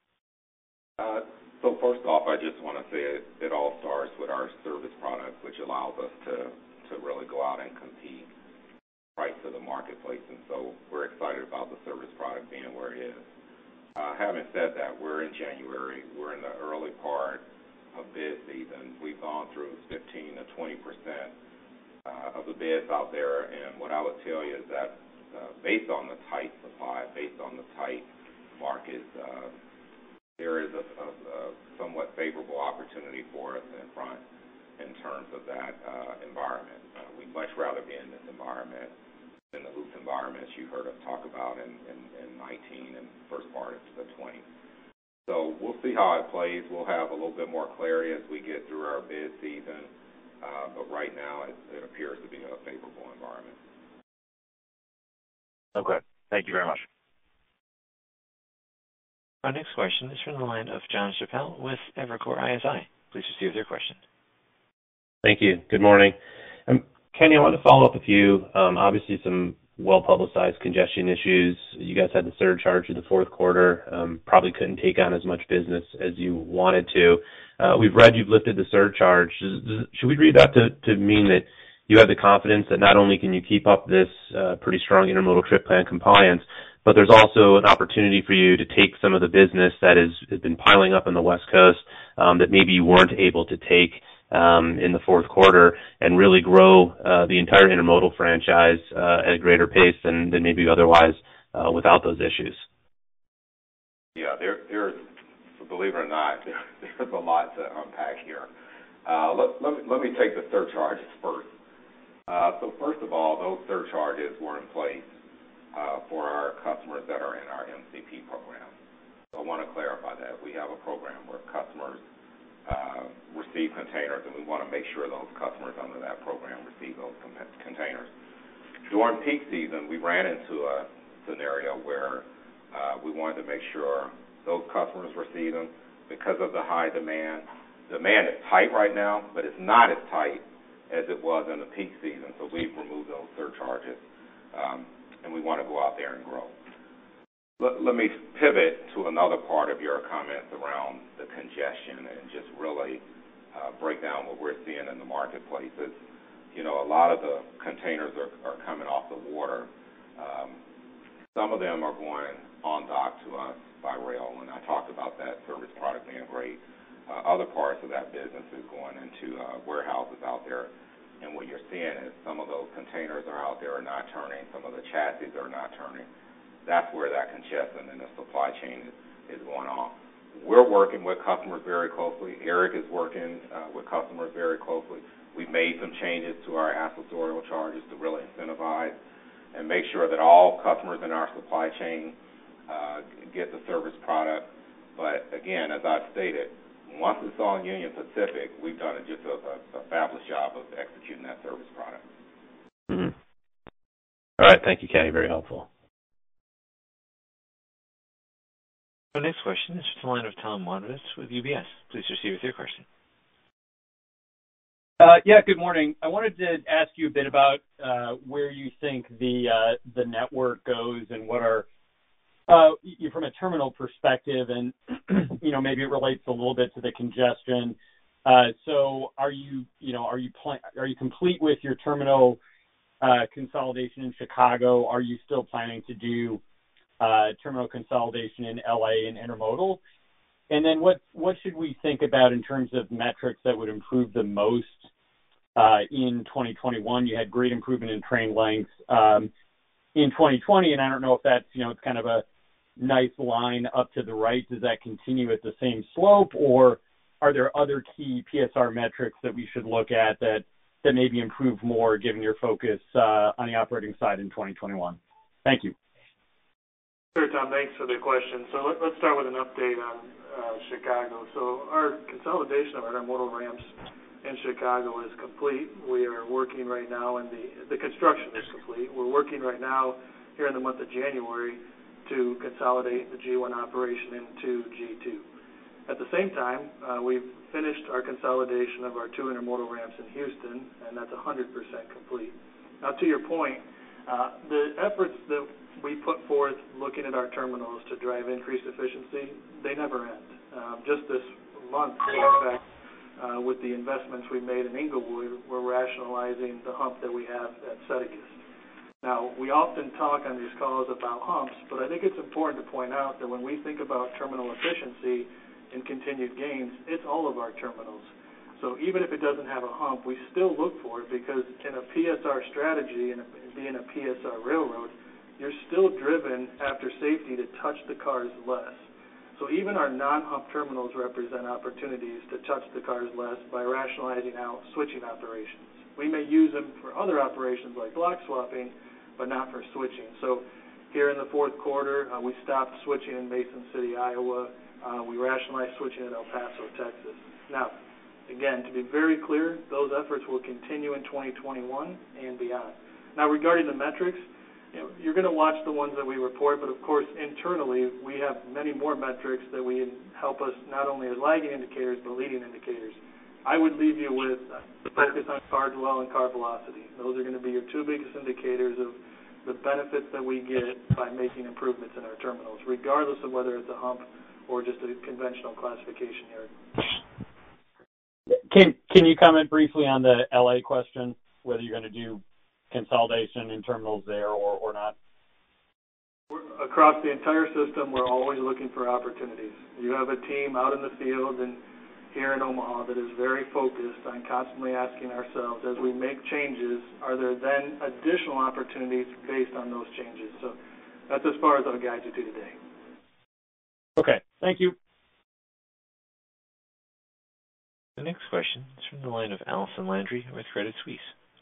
So first off, I just want to say it all starts with our service product, which allows us to really go out and compete price to the marketplace, and so we're excited about the service product being where it is. Having said that, we're in January. We're in the early part of bid season. We've gone through 15 to 20% of the bids out there, and what I would tell you is that based on the tight supply, based on the tight markets, there is a somewhat favorable opportunity for us in front in terms of that environment. We'd much rather be in this environment than the loose environments you heard us talk about in 19 and first part of the 20. So we'll see how it plays. We'll have a little bit more clarity as we get through our bid season, but right now it appears to be a favorable environment. Okay. Thank you very much. Our next question is from the line of Jon Chappell with Evercore ISI. Please proceed with your question. Thank you. Good morning. Kenny, I want to follow up with you. Obviously, some well-publicized congestion issues. You guys had the surcharge in the fourth quarter. Probably couldn't take on as much business as you wanted to. We've read you've lifted the surcharge. Should we read that to mean that you have the confidence that not only can you keep up this pretty strong intermodal trip plan compliance, but there's also an opportunity for you to take some of the business that has been piling up on the West Coast that maybe you weren't able to take in the fourth quarter and really grow the entire intermodal franchise at a greater pace than maybe otherwise without those issues? Yeah, there's, believe it or not, there's a lot to unpack here. Let me take the surcharges first. So first of all, those surcharges were in place for our customers that are in our MCP program. So I want to clarify that. We have a program where customers receive containers, and we want to make sure those customers under that program receive those containers. During peak season, we ran into a scenario where we wanted to make sure those customers receive them because of the high demand. Demand is tight right now, but it's not as tight as it was in the peak season, so we've removed those surcharges, and we want to go out there and grow. Let me pivot to another part of your comments around the congestion and just really break down what we're seeing in the marketplaces. A lot of the containers are coming off the water. Some of them are going on dock to us by rail, and I talked about that service product being great. Other parts of that business is going into warehouses out there, and what you're seeing is some of those containers are out there are not turning, some of the chassis are not turning. That's where that congestion in the supply chain is going on. We're working with customers very closely. Eric is working with customers very closely. We've made some changes to our accessorial charges to really incentivize and make sure that all customers in our supply chain get the service product. But again, as I've stated, once it's on Union Pacific, we've done just a fabulous job of executing that service product. Mm-hmm. All right. Thank you, Kenny. Very helpful. Our next question is from the line of Tom Wadewitz with UBS. Please proceed with your question. Yeah, good morning. I wanted to ask you a bit about where you think the network goes and what are from a terminal perspective, and maybe it relates a little bit to the congestion. So are you complete with your terminal consolidation in Chicago? Are you still planning to do terminal consolidation in LA and intermodal? And then what should we think about in terms of metrics that would improve the most in 2021? You had great improvement in train length in 2020, and I don't know if that's it's kind of a nice line up to the right. Does that continue at the same slope, or are there other key PSR metrics that we should look at that maybe improve more given your focus on the operating side in 2021? Thank you. Sure, Tom. Thanks for the question. So let's start with an update on Chicago. So our consolidation of our intermodal ramps in Chicago is complete. We are working right now, and the construction is complete. We're working right now here in the month of January to consolidate the G1 operation into G2. At the same time, we've finished our consolidation of our 2 intermodal ramps in Houston, and that's 100% complete. Now, to your point, the efforts that we put forth looking at our terminals to drive increased efficiency, they never end. Just this month, in fact, with the investments we made in Inglewood, we're rationalizing the hump that we have at Settegast. Now, we often talk on these calls about humps, but I think it's important to point out that when we think about terminal efficiency and continued gains, it's all of our terminals. So even if it doesn't have a hump, we still look for it because in a PSR strategy and being a PSR railroad, you're still driven after safety to touch the cars less. So even our non-hump terminals represent opportunities to touch the cars less by rationalizing out switching operations. We may use them for other operations like block swapping, but not for switching. So here in the fourth quarter, we stopped switching in Mason City, Iowa. We rationalized switching in El Paso, Texas. Now, again, to be very clear, those efforts will continue in 2021 and beyond. Now, regarding the metrics, you're going to watch the ones that we report, but of course, internally, we have many more metrics that we help us not only as lagging indicators, but leading indicators. I would leave you with focus on car dwell and car velocity. Those are going to be your 2 biggest indicators of the benefits that we get by making improvements in our terminals, regardless of whether it's a hump or just a conventional classification yard. Can you comment briefly on the LA question, whether you're going to do consolidation in terminals there or not? Across the entire system, we're always looking for opportunities. You have a team out in the field and here in Omaha that is very focused on constantly asking ourselves, as we make changes, are there then additional opportunities based on those changes? So that's as far as I'll guide you to today. Okay, thank you. The next question is from the line of Allison Landry with Credit Suisse.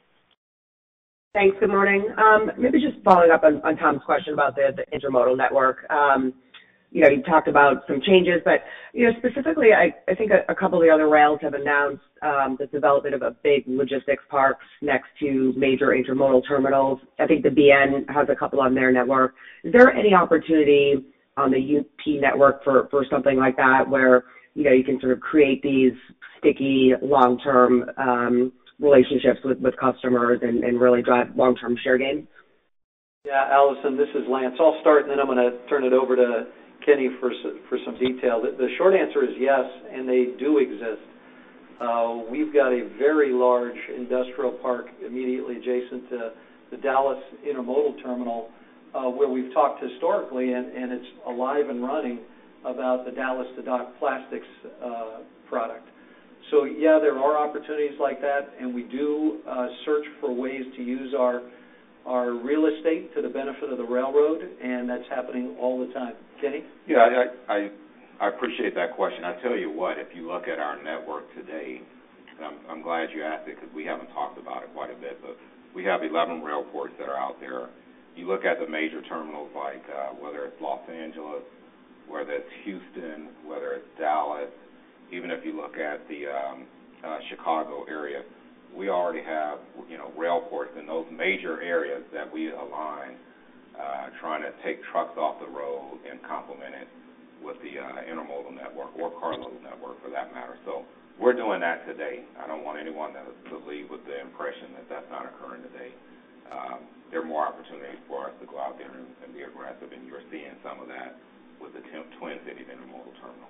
Thanks. Good morning. Maybe just following up on Tom's question about the intermodal network. You talked about some changes, but specifically, I think a couple of the other rails have announced the development of a big logistics parks next to major intermodal terminals. I think the BN has a couple on their network. Is there any opportunity on the UP network for something like that, where you can sort of create these sticky long-term relationships with customers and really drive long-term share gains? Yeah, Allison, this is Lance. I'll start, and then I'm going to turn it over to Kenny for some detail. The short answer is yes, and they do exist. We've got a very large industrial park immediately adjacent to the Dallas Intermodal Terminal where we've talked historically, and it's alive and running, about the Dallas to Dock Plastics product. So, yeah, there are opportunities like that, and we do search for ways to use our real estate to the benefit of the railroad, and that's happening all the time. Kenny? Yeah, I appreciate that question. I tell you what, if you look at our network today, I'm glad you asked it because we haven't talked about it quite a bit, but we have 11 rail ports that are out there. You look at the major terminals like whether it's Los Angeles, whether it's Houston, whether it's Dallas, even if you look at the Chicago area, we already have rail ports in those major areas that we align, trying to take trucks off the road and complement it with the intermodal network or carload network for that matter. So we're doing that today. I don't want anyone to leave with the impression that that's not occurring today. There are more opportunities for us to go out there and be aggressive, and you're seeing some of that with the Twin Cities Intermodal Terminal.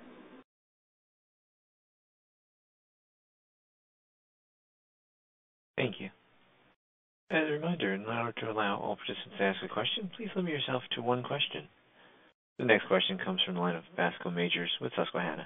Thank you. As a reminder, in order to allow all participants to ask a question, please limit yourself to one question. The next question comes from the line of Bascome Majors with Susquehanna.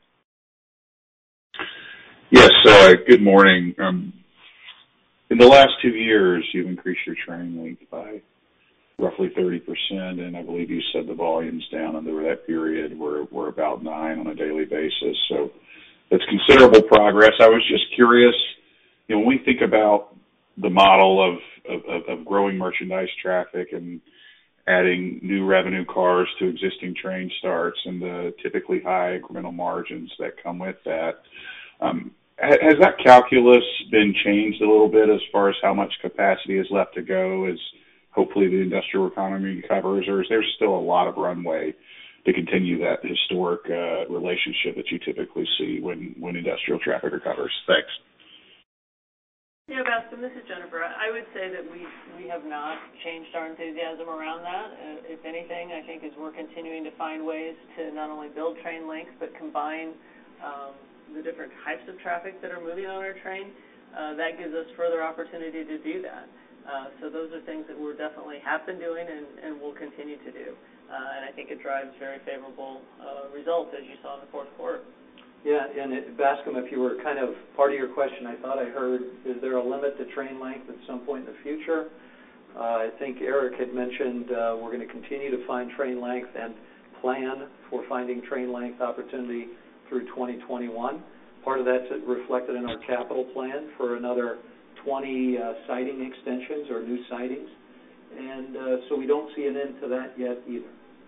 Yes, good morning. In the last 2 years, you've increased your train length by roughly 30%, and I believe you said the volumes down under that period were about 9 on a daily basis. So that's considerable progress. I was just curious, when we think about the model of growing merchandise traffic and adding new revenue cars to existing train starts and the typically high incremental margins that come with that, has that calculus been changed a little bit as far as how much capacity is left to go as hopefully the industrial economy recovers, or is there still a lot of runway to continue that historic relationship that you typically see when industrial traffic recovers? Thanks. Yeah, Bascom, this is Jennifer. I would say that we have not changed our enthusiasm around that. If anything, I think as we're continuing to find ways to not only build train length but combine the different types of traffic that are moving on our train, that gives us further opportunity to do that. So those are things that we definitely have been doing and will continue to do. And I think it drives very favorable results, as you saw in the fourth quarter. Yeah, and Bascom, if you were kind of part of your question, I thought I heard, is there a limit to train length at some point in the future? I think Eric had mentioned we're going to continue to find train length and plan for finding train length opportunity through 2021. Part of that's reflected in our capital plan for another 20 siding extensions or new sidings. And so we don't see an end to that yet either.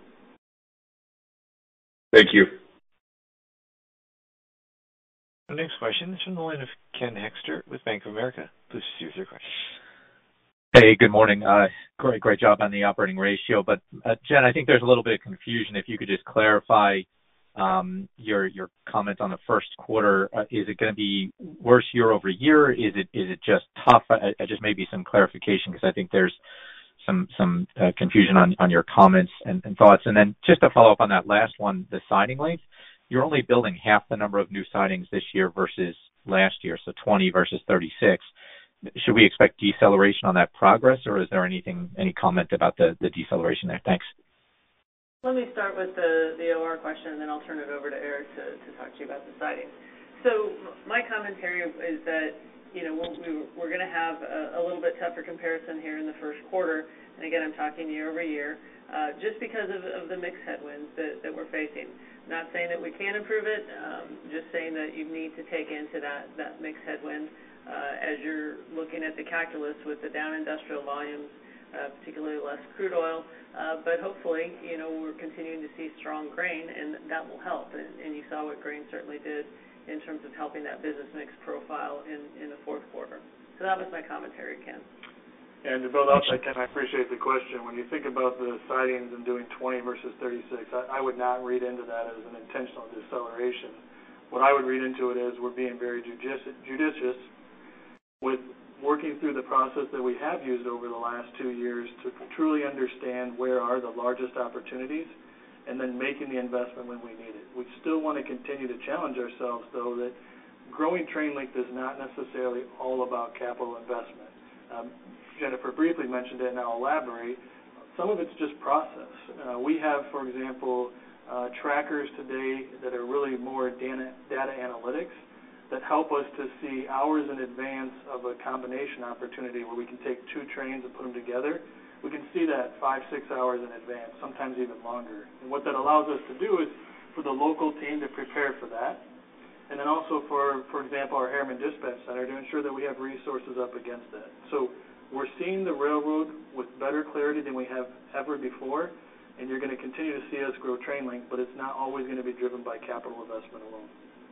Thank you. Our next question is from the line of Ken Hoexter with Bank of America. Please proceed with your question. Hey, good morning. Great job on the operating ratio. But Jen, I think there's a little bit of confusion. If you could just clarify your comment on the first quarter. Is it going to be worse year over year? Is it just tough? Just maybe some clarification, because I think there's some confusion on your comments and thoughts. And then just to follow up on that last one, the siding length. You're only building half the number of new sidings this year versus last year, so 20 versus 36. Should we expect deceleration on that progress, or is there any comment about the deceleration there? Thanks. Let me start with the OR question, and then I'll turn it over to Eric to talk to you about the siding. So my commentary is that we're going to have a little bit tougher comparison here in the first quarter, and again I'm talking year over year, just because of the mix headwinds that we're facing. Not saying that we can't improve it, just saying that you need to take into that mix headwind as you're looking at the calculus with the down industrial volumes, particularly less crude oil. But hopefully, we're continuing to see strong grain, and that will help. And you saw what grain certainly did in terms of helping that business mix profile in the fourth quarter. So that was my commentary, Ken. And to build off that, Ken, I appreciate the question. When you think about the sidings and doing 20 versus 36, I would not read into that as an intentional deceleration. What I would read into it is we're being very judicious with working through the process that we have used over the last 2 years to truly understand where are the largest opportunities and then making the investment when we need it. We still want to continue to challenge ourselves, though, that growing train length is not necessarily all about capital investment. Jennifer briefly mentioned it, and I'll elaborate. Some of it's just process. We have, for example, trackers today that are really more data analytics that help us to see hours in advance of a combination opportunity where we can take two trains and put them together. We can see that 5-6 hours in advance, sometimes even longer. And what that allows us to do is for the local team to prepare for that, and then also for example, our Harriman Dispatch Center to ensure that we have resources up against that. So we're seeing the railroad with better clarity than we have ever before, and you're going to continue to see us grow train length, but it's not always going to be driven by capital investment alone.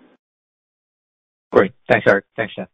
Great. Thanks, Eric. Thanks, Jen.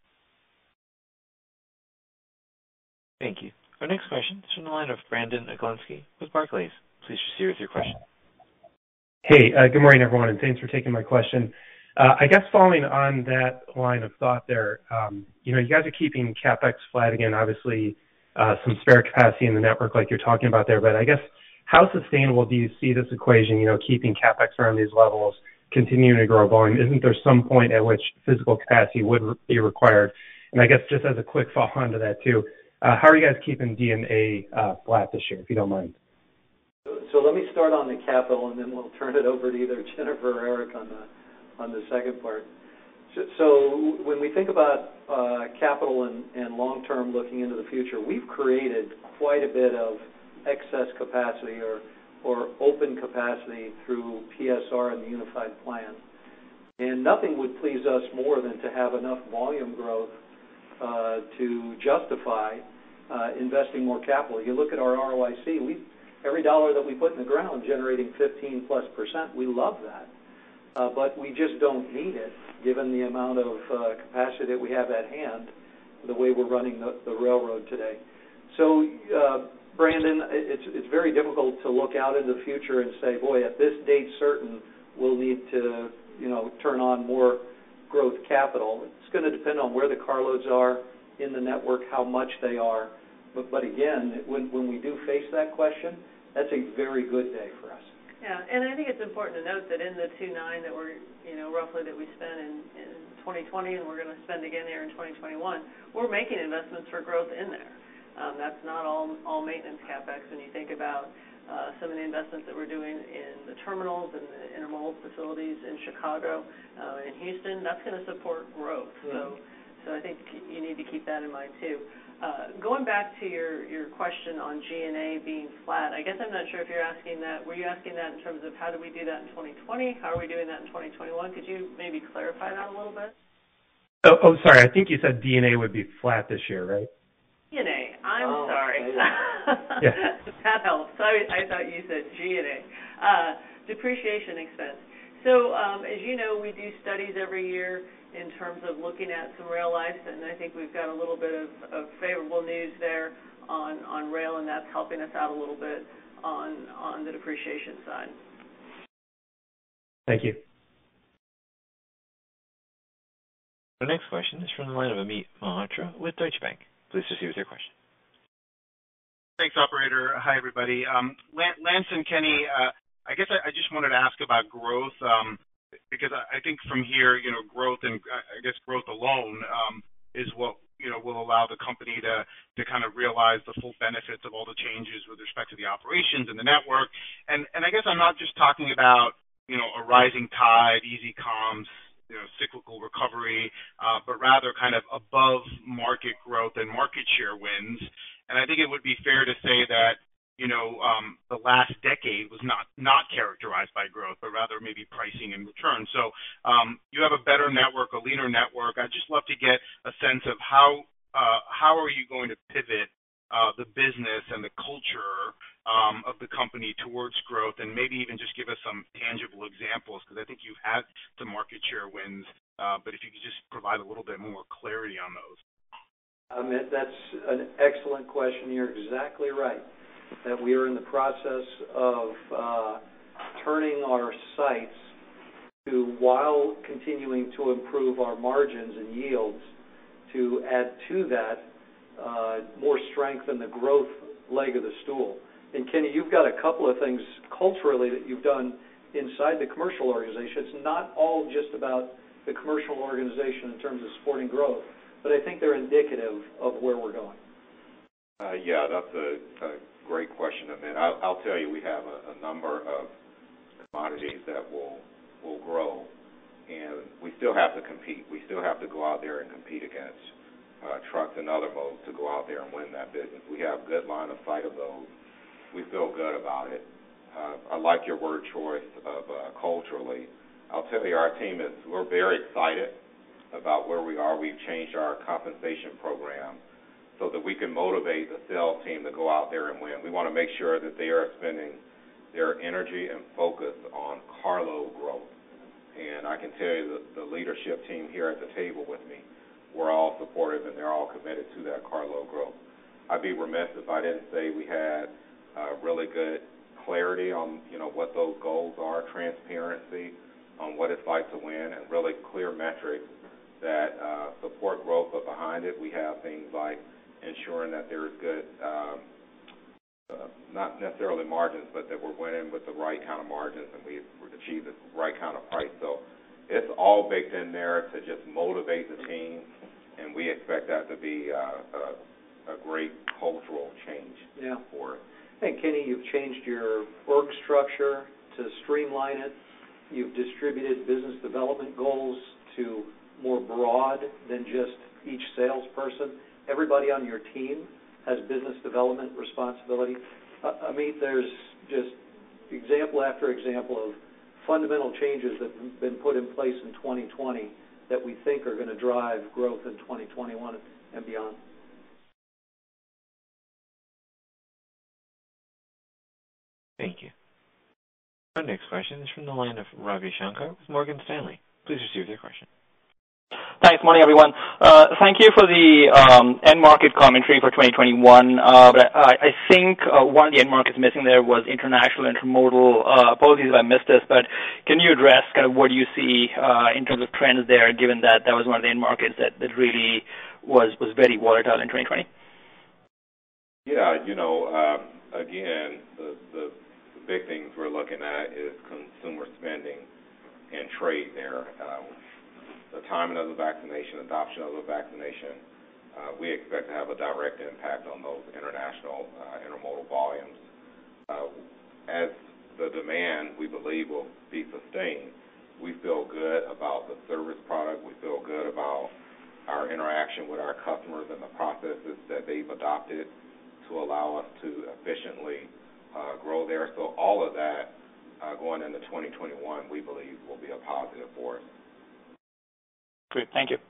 Thank you. Our next question is from the line of Brandon Oglenski with Barclays. Please proceed with your question. Hey, good morning, everyone, and thanks for taking my question. I guess following on that line of thought there, you guys are keeping CapEx flat again, obviously some spare capacity in the network like you're talking about there, but I guess how sustainable do you see this equation, keeping CapEx around these levels, continuing to grow volume? Isn't there some point at which physical capacity would be required? And I guess just as a quick follow-on to that too, how are you guys keeping D&A flat this year, if you don't mind? So let me start on the capital, and then we'll turn it over to either Jennifer or Eric on the second part. So when we think about capital and long-term looking into the future, we've created quite a bit of excess capacity or open capacity through PSR and the Unified Plan. And nothing would please us more than to have enough volume growth to justify investing more capital. You look at our ROIC, every dollar that we put in the ground generating 15+%, we love that. But we just don't need it, given the amount of capacity that we have at hand, the way we're running the railroad today. So Brandon, it's very difficult to look out into the future and say, boy, at this date certain, we'll need to, turn on more growth capital. It's going to depend on where the carloads are in the network, how much they are. But again, when we do face that question, that's a very good day for us. Yeah, and I think it's important to note that in the 2.9 that we're, roughly that we spent in 2020 and we're going to spend again here in 2021, we're making investments for growth in there. That's not all maintenance CapEx when you think about some of the investments that we're doing in the terminals and the intermodal facilities in Chicago, in Houston. That's going to support growth. Mm-hmm. So I think you need to keep that in mind too. Going back to your question on G&A being flat, I guess I'm not sure if you're asking that. Were you asking that in terms of how do we do that in 2020? How are we doing that in 2021? Could you maybe clarify that a little bit? Oh, sorry. I think you said D&A would be flat this year, right? G&A. I'm sorry. Yeah. That helps. I thought you said G&A. Depreciation expense. So as you know, we do studies every year in terms of looking at some rail life, and I think we've got a little bit of favorable news there on rail, and that's helping us out a little bit on the depreciation side. Thank you. The next question is from the line of Amit Mehrotra with Deutsche Bank. Please proceed with your question. Thanks, operator. Hi, everybody. Lance and Kenny, I guess I just wanted to ask about growth, because I think from here, growth and I guess growth alone is what will allow the company to kind of realize the full benefits of all the changes with respect to the operations and the network. And I guess I'm not just talking about a rising tide, easy comms, cyclical recovery, but rather kind of above market growth and market share wins. And I think it would be fair to say that the last decade was not characterized by growth, but rather maybe pricing and return. So you have a better network, a leaner network. I'd just love to get a sense of how are you going to pivot the business and the culture of the company towards growth, and maybe even just give us some tangible examples, because I think you've had some market share wins, but if you could just provide a little bit more clarity on those. Amit, that's an excellent question. You're exactly right, that we are in the process of turning our sights to, while continuing to improve our margins and yields, to add to that more strength in the growth leg of the stool. And Kenny, you've got a couple of things culturally that you've done inside the commercial organization. It's not all just about the commercial organization in terms of supporting growth, but I think they're indicative of where we're going. Yeah, that's a great question, Amit. I'll tell you, we have a number of commodities that will grow, and we still have to compete. We still have to go out there and compete against trucks and other modes to go out there and win that business. We have good line of sight of those. We feel good about it. I like your word choice of culturally. I'll tell you, we're very excited about where we are. We've changed our compensation program so that we can motivate the sales team to go out there and win. We want to make sure that they are spending their energy and focus on carload growth. And I can tell you that the leadership team here at the table with me, we're all supportive and they're all committed to that carload growth. I'd be remiss if I didn't say we had really good clarity on what those goals are, transparency on what it's like to win, and really clear metrics that support growth, but behind it we have things like ensuring that there's good, not necessarily margins, but that we're winning with the right kind of margins and we achieve the right kind of price. So it's all baked in there to just motivate the team, and we expect that to be a great cultural change for us. And Kenny, you've changed your org structure to streamline it. You've distributed business development goals to more broad than just each salesperson. Everybody on your team has business development responsibility. Amit, there's just example after example of fundamental changes that have been put in place in 2020 that we think are going to drive growth in 2021 and beyond. Thank you. Our next question is from the line of Ravi Shankar with Morgan Stanley. Please proceed with your question. Thanks. Morning, everyone. Thank you for the end market commentary for 2021. But I think one of the end markets missing there was international intermodal. Apologies if I missed this, but can you address kind of what you see in terms of trends there, given that that was one of the end markets that really was very volatile in 2020? Yeah, again, the big things we're looking at is consumer spending and trade there. The timing of the vaccination, adoption of the vaccination, we expect to have a direct impact on those international intermodal volumes. As the demand, we believe, will be sustained, we feel good about the service product. We feel good about our interaction with our customers and the processes that they've adopted to allow us to efficiently grow there. So all of that going into 2021, we believe, will be a positive for us. Great. Thank you.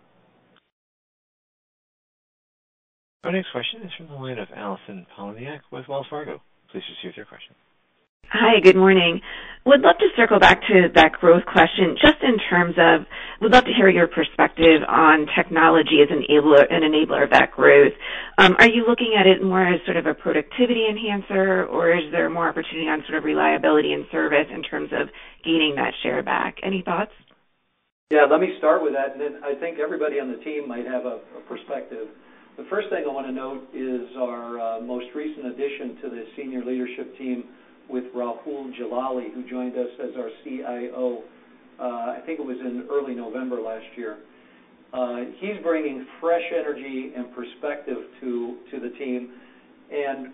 Our next question is from the line of Allison Poliniak with Wells Fargo. Please proceed with your question. Hi, good morning. Would love to circle back to that growth question, just in terms of, would love to hear your perspective on technology as an enabler of that growth. Are you looking at it more as sort of a productivity enhancer, or is there more opportunity on sort of reliability and service in terms of gaining that share back? Any thoughts? Yeah, let me start with that, and then I think everybody on the team might have a perspective. The first thing I want to note is our most recent addition to the senior leadership team with Rahul Jalali, who joined us as our CIO. I think it was in early November last year. He's bringing fresh energy and perspective to the team. And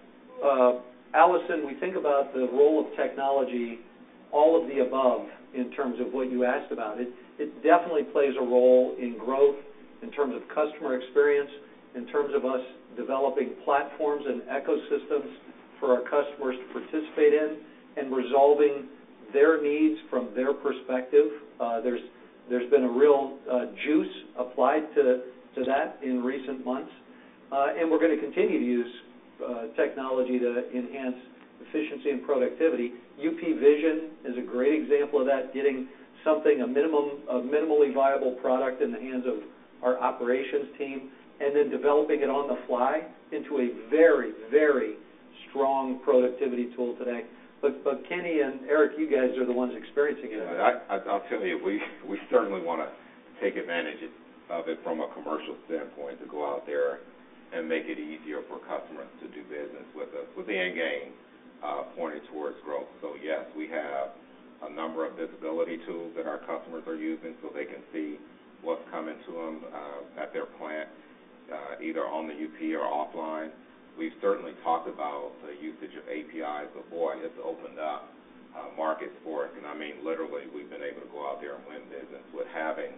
Allison, we think about the role of technology, all of the above in terms of what you asked about. It definitely plays a role in growth, in terms of customer experience, in terms of us developing platforms and ecosystems for our customers to participate in and resolving their needs from their perspective. There's been a real juice applied to that in recent months, and we're going to continue to use technology to enhance efficiency and productivity. UP Vision is a great example of that, getting something, a minimally viable product in the hands of our operations team, and then developing it on the fly into a very, very strong productivity tool today. But Kenny and Eric, you guys are the ones experiencing it. Yeah, I'll tell you, we certainly want to take advantage of it from a commercial standpoint, to go out there and make it easier for customers to do business with us, with the end game pointed towards growth. So yes, we have a number of visibility tools that our customers are using so they can see what's coming to them at their plant, either on the UP or offline. We've certainly talked about the usage of APIs, but boy, it's opened up markets for us. And I mean, literally, we've been able to go out there and win business with having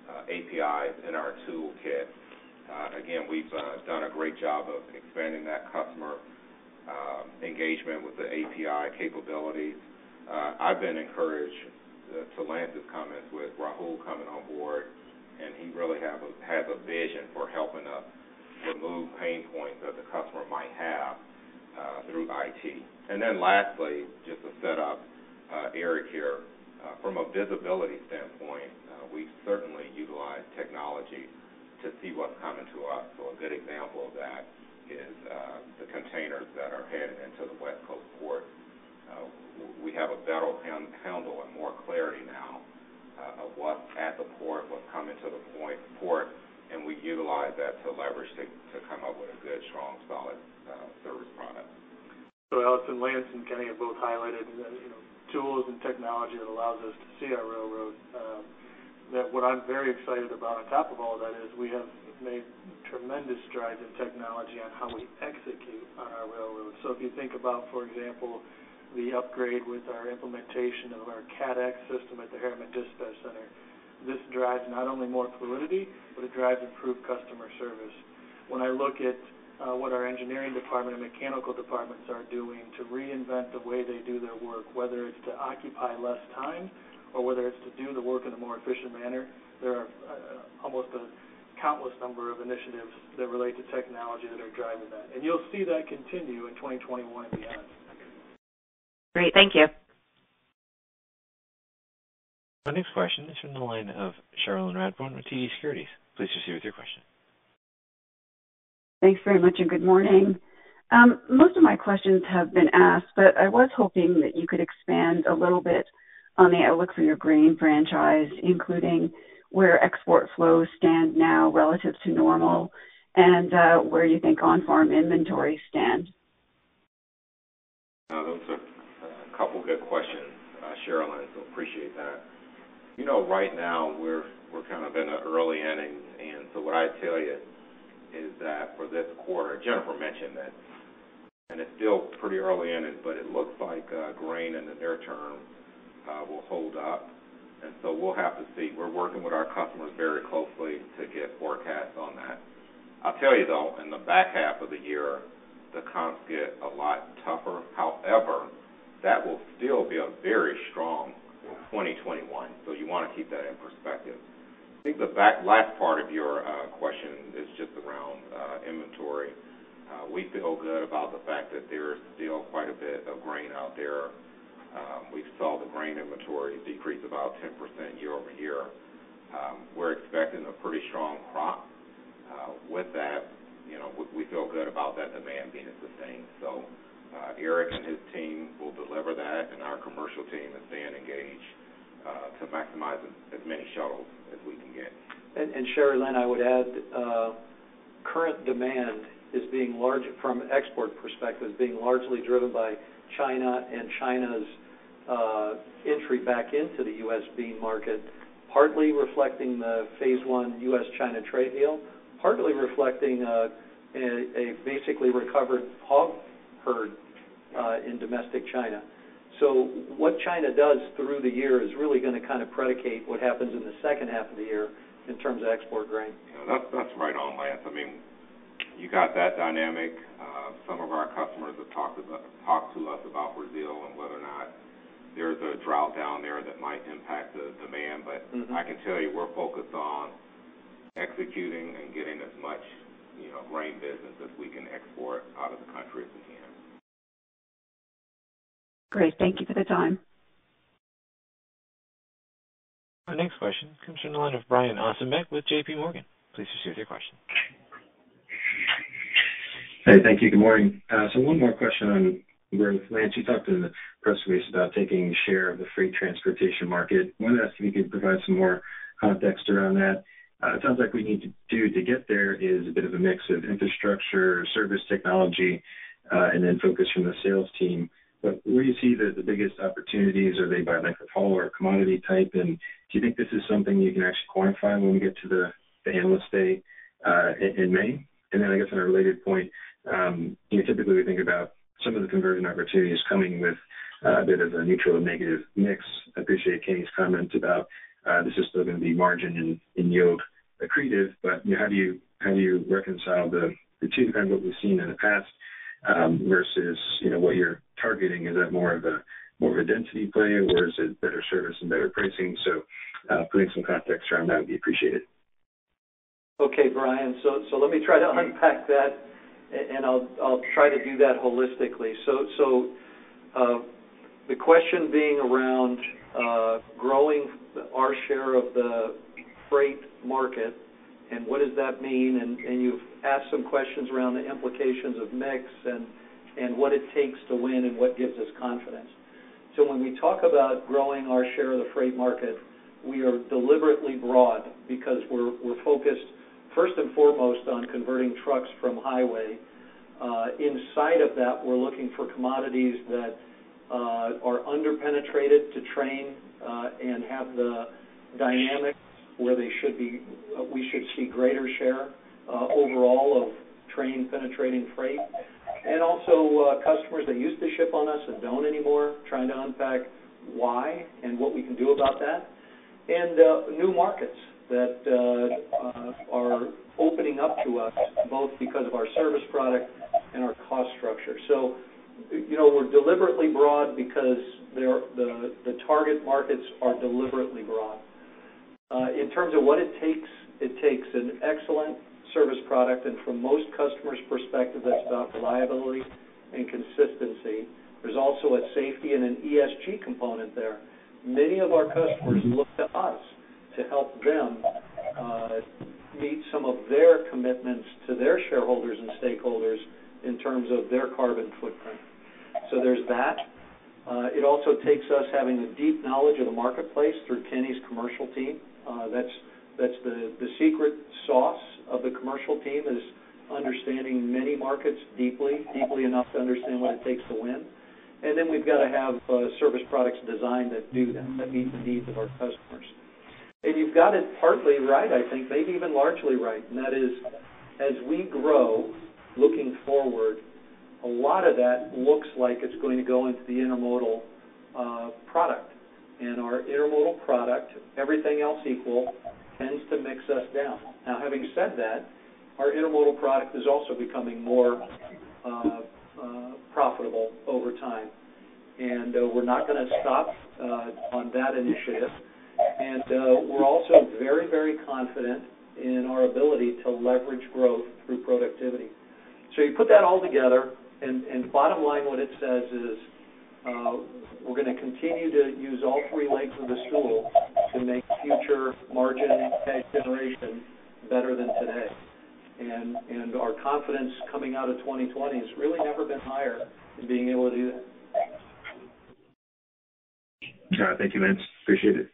APIs in our toolkit. Again, we've done a great job of expanding that customer engagement with the API capabilities. I've been encouraged, to Lance's comments, with Rahul coming on board, and he really has a vision for helping us remove pain points that the customer might have through IT. And then lastly, just to set up Eric here, from a visibility standpoint, we certainly utilize technology to see what's coming to us. So a good example of that is the containers that are headed into the West Coast port. We have a better handle and more clarity now of what's at the port, what's coming to the port, and we utilize that to leverage to come up with a good, strong, solid service product. So Allison, Lance, and Kenny have both highlighted tools and technology that allows us to see our railroad. That what I'm very excited about on top of all of that is we have made tremendous strides in technology on how we execute on our railroad. So if you think about, for example, the upgrade with our implementation of our CADX system at the Harriman Dispatch Center, this drives not only more fluidity, but it drives improved customer service. When I look at what our engineering department and mechanical departments are doing to reinvent the way they do their work, whether it's to occupy less time or whether it's to do the work in a more efficient manner, there are almost a countless number of initiatives that relate to technology that are driving that. And you'll see that continue in 2021 and beyond. Great, thank you. Our next question is from the line of Cherilyn Radbourne with TD Securities. Please proceed with your question. Thanks very much, and good morning. Most of my questions have been asked, but I was hoping that you could expand a little bit on the outlook for your grain franchise, including where export flows stand now relative to normal and where you think on-farm inventories stand. Those are a couple good questions, Sherilyn, so appreciate that. You know, right now we're kind of in the early innings, and so what I tell you is that for this quarter, Jennifer mentioned that, and it's still pretty early in it, but it looks like grain in the near term will hold up, and so we'll have to see. We're working with our customers very closely to get forecasts on that. I'll tell you, though, in the back half of the year, the comps get a lot tougher. However, that will still be a very strong 2021, so you want to keep that in perspective. I think the last part of your question is just around inventory. We feel good about the fact that there's still quite a bit of grain out there. We saw the grain inventory decrease about 10% year over year. We're expecting a pretty strong crop. With that, you know, we feel good about that demand being sustained. So Eric and his team will deliver that, and our commercial team is staying engaged to maximize as many shuttles as we can get. And Sherilyn, I would add, current demand is being from export perspective, being largely driven by China and China's entry back into the U.S. bean market, partly reflecting the Phase 1 U.S.-China trade deal, partly reflecting a basically recovered hog herd in domestic China. So what China does through the year is really going to kind of predicate what happens in the second half of the year in terms of export grain. Yeah, that's right on, Lance. I mean, you got that dynamic. Some of our customers have talked to us about Brazil and whether or not there's a drought down there that might impact the demand. But I can tell you we're focused on executing and getting as much, you know, grain business as we can export out of the country as we can. Great. Thank you for the time. Our next question comes from the line of Brian Ossenbeck with J.P. Morgan. Please proceed with your question. Hey, thank you. Good morning. So one more question on growth. Lance, you talked in the press release about taking share of the freight transportation market. I wanted to ask if you could provide some more context around that. It sounds like we need to get there is a bit of a mix of infrastructure, service technology, and then focus from the sales team. But where do you see the biggest opportunities? Are they by length of haul or commodity type? And do you think this is something you can actually quantify when we get to the Analyst Day in May? And then I guess on a related point, typically we think about some of the conversion opportunities coming with a bit of a neutral and negative mix. I appreciate Kenny's comment about this is still going to be margin and yield accretive, but how do you reconcile the two, kind of what we've seen in the past versus what you're targeting? Is that more of a density play, or is it better service and better pricing? So putting some context around that would be appreciated. Okay, Brian. So let me try to unpack that, and I'll try to do that holistically. So the question being around growing our share of the freight market, and what does that mean? And you've asked some questions around the implications of mix and what it takes to win and what gives us confidence. So when we talk about growing our share of the freight market, we are deliberately broad because we're focused first and foremost on converting trucks from highway. Inside of that, we're looking for commodities that are underpenetrated to train and have the dynamic where they should be. We should see greater share overall of train penetrating freight, and also customers that used to ship on us and don't anymore, trying to unpack why and what we can do about that, and new markets that are opening up to us both because of our service product and our cost structure. So, we're deliberately broad because the target markets are deliberately broad. In terms of what it takes an excellent service product, and from most customers' perspective, that's about reliability and consistency. There's also a safety and an ESG component there. Many of our customers look to us to help them meet some of their commitments to their shareholders and stakeholders in terms of their carbon footprint. So there's that. It also takes us having a deep knowledge of the marketplace through Kenny's commercial team. That's the secret sauce of the commercial team, is understanding many markets deeply enough to understand what it takes to win. And then we've got to have service products designed that do that meet the needs of our customers. And you've got it partly right, I think, maybe even largely right, and that is, as we grow, looking forward, a lot of that looks like it's going to go into the intermodal product. And our intermodal product, everything else equal, tends to mix us down. Now, having said that, our intermodal product is also becoming more profitable over time. And we're not going to stop on that initiative. And we're also very, very confident in our ability to leverage growth through productivity. So you put that all together, and bottom line, what it says is we're going to continue to use all three legs of the stool to make future margin and cash generation better than today. And our confidence coming out of 2020 has really never been higher in being able to do that. Thank you, Lance. Appreciate it.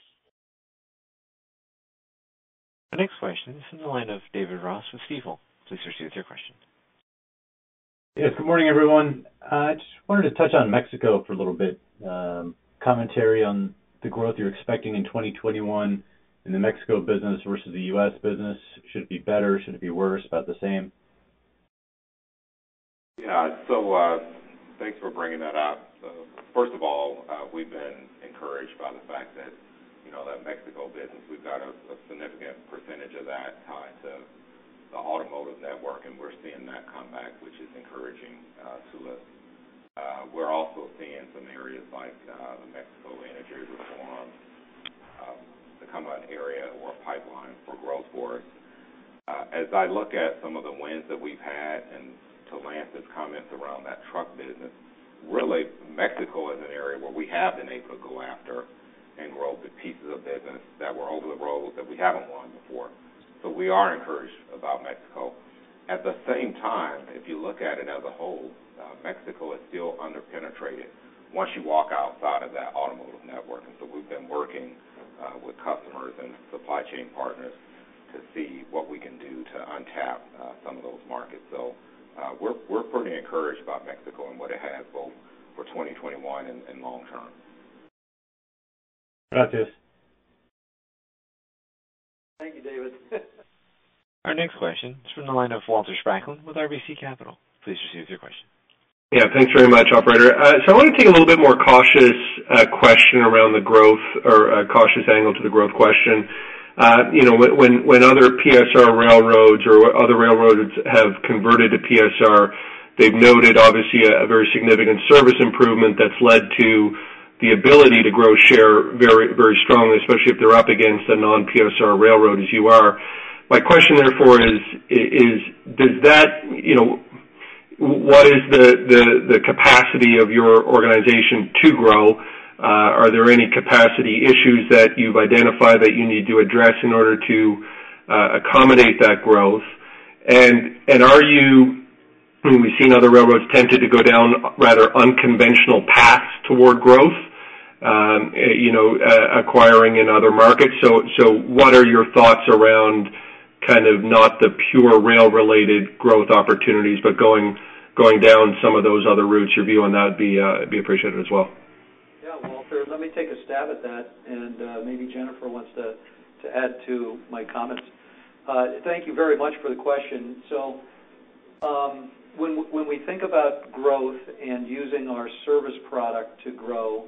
Our next question is from the line of David Ross with Stifel. Please proceed with your question. Yes, good morning, everyone. I just wanted to touch on Mexico for a little bit. Commentary on the growth you're expecting in 2021 in the Mexico business versus the U.S. business. Should it be better? Should it be worse? About the same? Yeah, so thanks for bringing that up. First of all, we've been encouraged by the fact that, that Mexico business, we've got a significant percentage of that tied to the automotive network, and we're seeing that come back, which is encouraging to us. We're also seeing some areas like the Mexico energy reform become an area or a pipeline for growth for us. As I look at some of the wins that we've had, and to Lance's comments around that truck business, really Mexico is an area where we have been able to go after and grow the pieces of business that were over the road that we haven't won before. So we are encouraged about Mexico. At the same time, if you look at it as a whole, Mexico is still underpenetrated once you walk outside of that automotive network. And so we've been working with customers and supply chain partners to see what we can do to untap some of those markets. So we're pretty encouraged about Mexico and what it has both for 2021 and long term. Gracias. Thank you, David. Our next question is from the line of Walter Spracklin with RBC Capital. Please proceed with your question. Yeah, thanks very much, operator. So I want to take a little bit more cautious question around the growth, or a cautious angle to the growth question. When other PSR railroads or other railroads have converted to PSR, they've noted obviously a very significant service improvement that's led to the ability to grow share very, very strongly, especially if they're up against a non-PSR railroad as you are. My question, therefore, is does that, what is the capacity of your organization to grow? Are there any capacity issues that you've identified that you need to address in order to accommodate that growth? And are you, we've seen other railroads tempted to go down rather unconventional paths toward growth, acquiring in other markets. So what are your thoughts around kind of not the pure rail-related growth opportunities, but going down some of those other routes? Your view on that would be appreciated as well. Yeah, Walter, let me take a stab at that, and maybe Jennifer wants to add to my comments. Thank you very much for the question. So when we think about growth and using our service product to grow,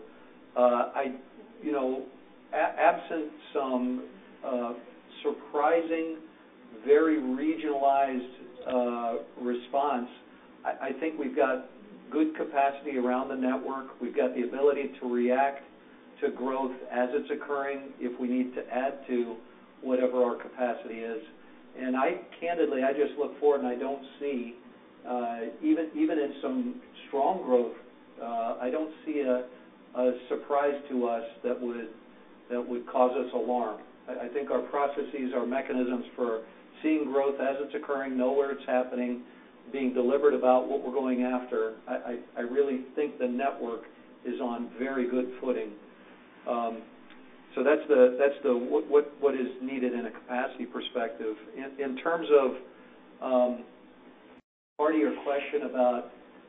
absent some surprising, very regionalized response, I think we've got good capacity around the network. We've got the ability to react to growth as it's occurring if we need to add to whatever our capacity is. And I just look forward and I don't see, even in some strong growth, I don't see a surprise to us that would cause us alarm. I think our processes, our mechanisms for seeing growth as it's occurring, know where it's happening, being deliberate about what we're going after, I really think the network is on very good footing. So that's what is needed in a capacity perspective. In terms of part of your question about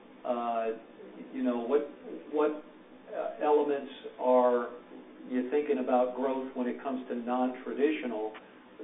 what elements are you thinking about growth when it comes to non-traditional,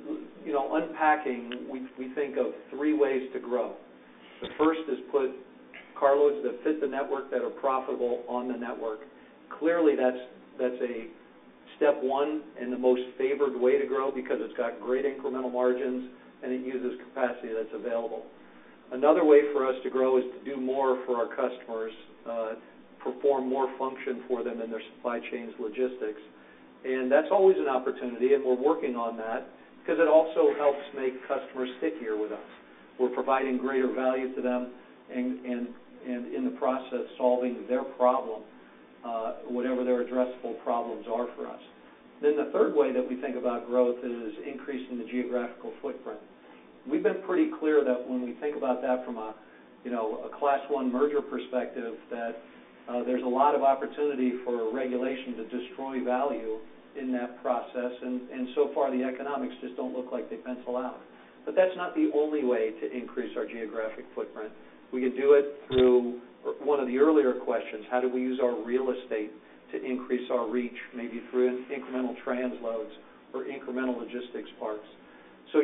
unpacking, we think of three ways to grow. The first is put carloads that fit the network that are profitable on the network. Clearly that's a step one and the most favored way to grow because it's got great incremental margins and it uses capacity that's available. Another way for us to grow is to do more for our customers, perform more function for them in their supply chains logistics. And that's always an opportunity, and we're working on that because it also helps make customers stickier with us. We're providing greater value to them and in the process solving their problem, whatever their addressable problems are for us. Then the third way that we think about growth is increasing the geographical footprint. We've been pretty clear that when we think about that from a Class 1 merger perspective, that there's a lot of opportunity for regulation to destroy value in that process, and so far the economics just don't look like they pencil out. But that's not the only way to increase our geographic footprint. We can do it through one of the earlier questions, how do we use our real estate to increase our reach, maybe through incremental transloads or incremental logistics parks. So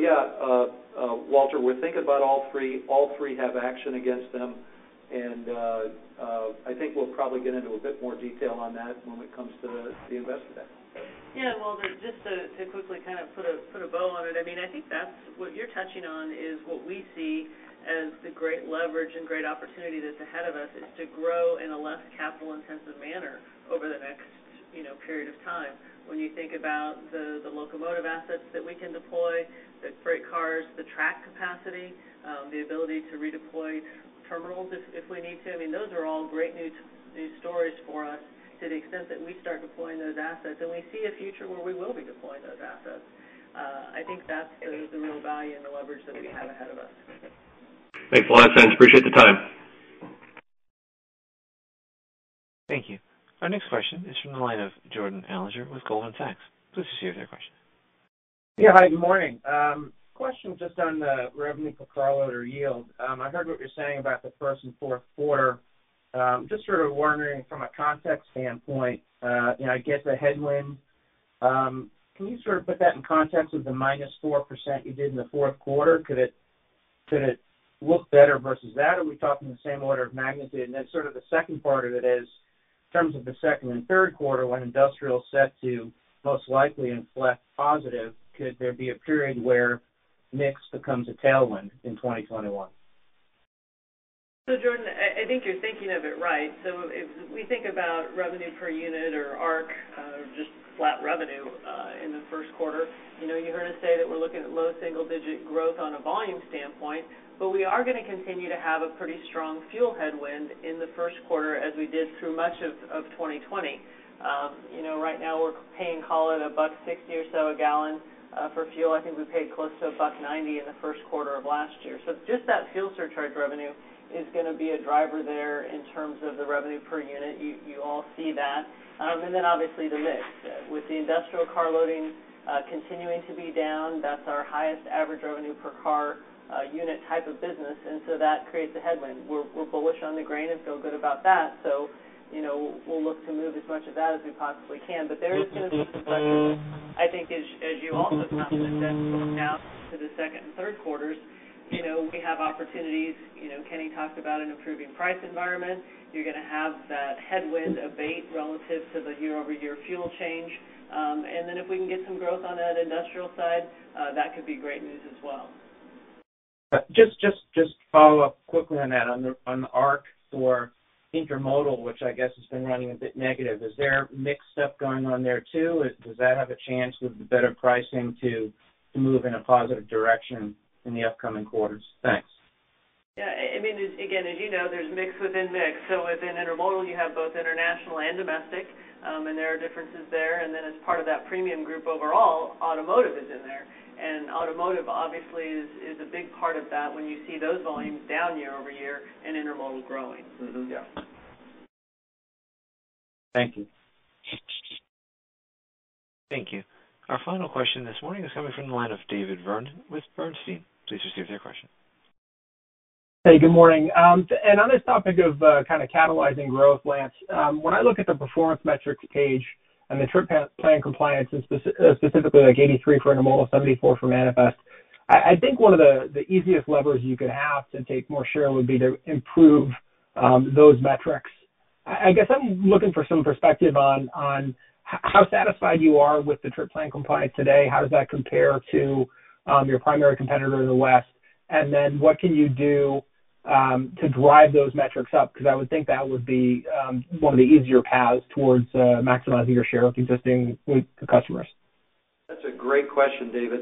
Walter, we're thinking about all three. All three have action against them, and I think we'll probably get into a bit more detail on that when it comes to the Investor Day. Yeah, Walter, just to quickly kind of put a bow on it, I mean, I think that's what you're touching on is what we see as the great leverage and great opportunity that's ahead of us is to grow in a less capital-intensive manner over the next period of time. When you think about the locomotive assets that we can deploy, the freight cars, the track capacity, the ability to redeploy terminals if we need to, I mean, those are all great new stories for us to the extent that we start deploying those assets, and we see a future where we will be deploying those assets. I think that's the real value and the leverage that we have ahead of us. Makes a lot of sense. Appreciate the time. Thank you. Our next question is from the line of Jordan Alliger with Goldman Sachs. Please proceed with your question. Yeah, hi, good morning. Question just on the revenue per carload or yield. I heard what you're saying about the first and fourth quarter. Just sort of wondering from a context standpoint, I get the headwind. Can you sort of put that in context of the -4% you did in the fourth quarter? Could it look better versus that? Or are we talking the same order of magnitude? And then sort of the second part of it is, in terms of the second and third quarter, when industrial is set to most likely inflect positive, could there be a period where mix becomes a tailwind in 2021? So, Jordan, I think you're thinking of it right. So if we think about revenue per unit or ARC, just flat revenue in the first quarter, you heard us say that we're looking at low single-digit growth on a volume standpoint, but we are going to continue to have a pretty strong fuel headwind in the first quarter as we did through much of 2020. Right now we're paying, call it $1.60 or so a gallon for fuel. I think we paid close to $1.90 in the first quarter of last year. So just that fuel surcharge revenue is going to be a driver there in terms of the revenue per unit. You all see that. And then obviously the mix. With the industrial car loading continuing to be down, that's our highest average revenue per car unit type of business, and so that creates a headwind. We're bullish on the grain and feel good about that, so we'll look to move as much of that as we possibly can. But there is going to be some pressure, I think, as you also commented, that going out to the second and third quarters, we have opportunities. Kenny talked about an improving price environment. You're going to have that headwind abate relative to the year-over-year fuel change. And then if we can get some growth on that industrial side, that could be great news as well. Just follow up quickly on that. On the ARC for intermodal, which I guess has been running a bit negative, is there mixed stuff going on there too? Does that have a chance with the better pricing to move in a positive direction in the upcoming quarters? Thanks. Yeah, I mean, again, as you know, there's mix within mix. So within intermodal, you have both international and domestic. and there are differences there. And then as part of that premium group overall, automotive is in there. And automotive obviously is a big part of that when you see those volumes down year over year and intermodal growing. Mm-hmm. Yeah. Thank you. Thank you. Our final question this morning is coming from the line of David Vernon with Bernstein. Please proceed with your question. Hey, good morning. And on this topic of kind of catalyzing growth, Lance, when I look at the performance metrics page and the trip plan compliance, and specifically like 83 for intermodal, 74 for manifest, I think one of the easiest levers you could have to take more share would be to improve those metrics. I guess I'm looking for some perspective on how satisfied you are with the trip plan compliance today. How does that compare to your primary competitor in the West? And then what can you do to drive those metrics up? Because I would think that would be one of the easier paths towards maximizing your share with existing customers. That's a great question, David.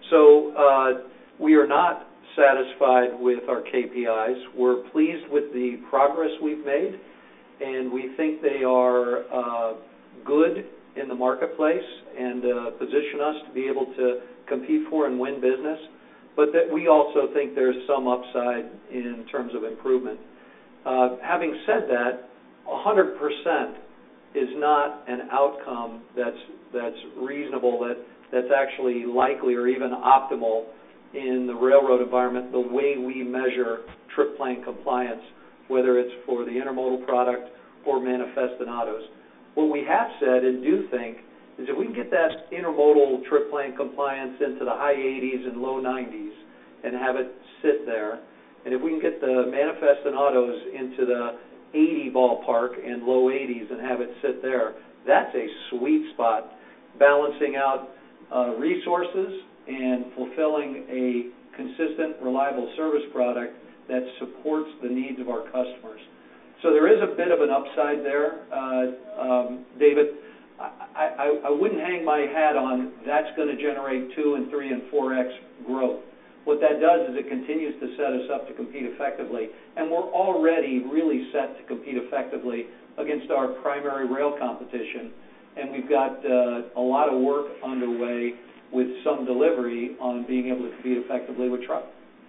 So we are not satisfied with our KPIs. We're pleased with the progress we've made, and we think they are good in the marketplace and position us to be able to compete for and win business, but that we also think there's some upside in terms of improvement. Having said that, 100% is not an outcome that's reasonable, that's actually likely or even optimal in the railroad environment, the way we measure trip plan compliance, whether it's for the intermodal product or manifest and autos. What we have said and do think is if we can get that intermodal trip plan compliance into the high 80s and low 90s and have it sit there, and if we can get the manifest and autos into the 80 ballpark and low 80s and have it sit there, that's a sweet spot, balancing out resources and fulfilling a consistent, reliable service product that supports the needs of our customers. So there is a bit of an upside there, David. I wouldn't hang my hat on that's going to generate 2 and 3 and 4x growth. What that does is it continues to set us up to compete effectively, and we're already really set to compete effectively against our primary rail competition, and we've got a lot of work underway with some delivery on being able to compete effectively with truck.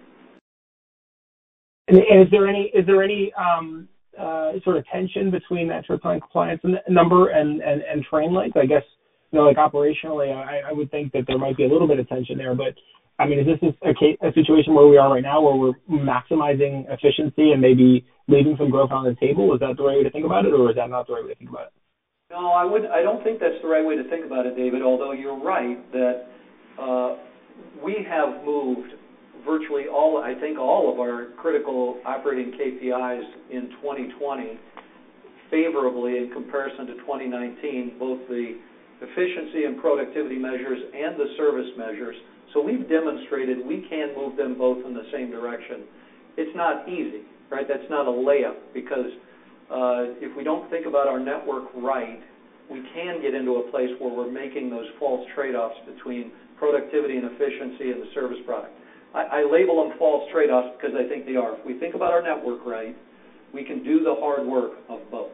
And is there any sort of tension between that trip plan compliance number and train length? I guess, like operationally, I would think that there might be a little bit of tension there, but I mean, is this a situation where we are right now where we're maximizing efficiency and maybe leaving some growth on the table? Is that the right way to think about it, or is that not the right way to think about it? No, I don't think that's the right way to think about it, David, although you're right that we have moved virtually all of our critical operating KPIs in 2020 favorably in comparison to 2019, both the efficiency and productivity measures and the service measures. So we've demonstrated we can move them both in the same direction. It's not easy, right? That's not a layup, because if we don't think about our network right, we can get into a place where we're making those false trade-offs between productivity and efficiency and the service product. I label them false trade-offs because I think they are. If we think about our network right, we can do the hard work of both.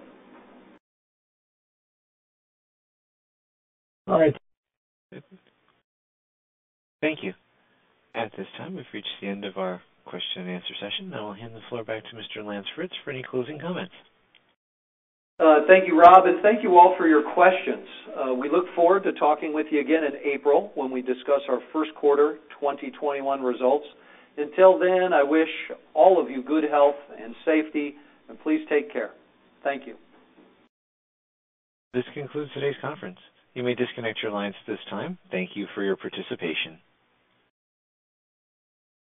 All right. Thank you. At this time, we've reached the end of our question and answer session. Now I'll hand the floor back to Mr. Lance Fritz for any closing comments. Thank you, Rob, and thank you all for your questions. We look forward to talking with you again in April when we discuss our first quarter 2021 results. Until then, I wish all of you good health and safety, and please take care. Thank you. This concludes today's conference. You may disconnect your lines at this time. Thank you for your participation.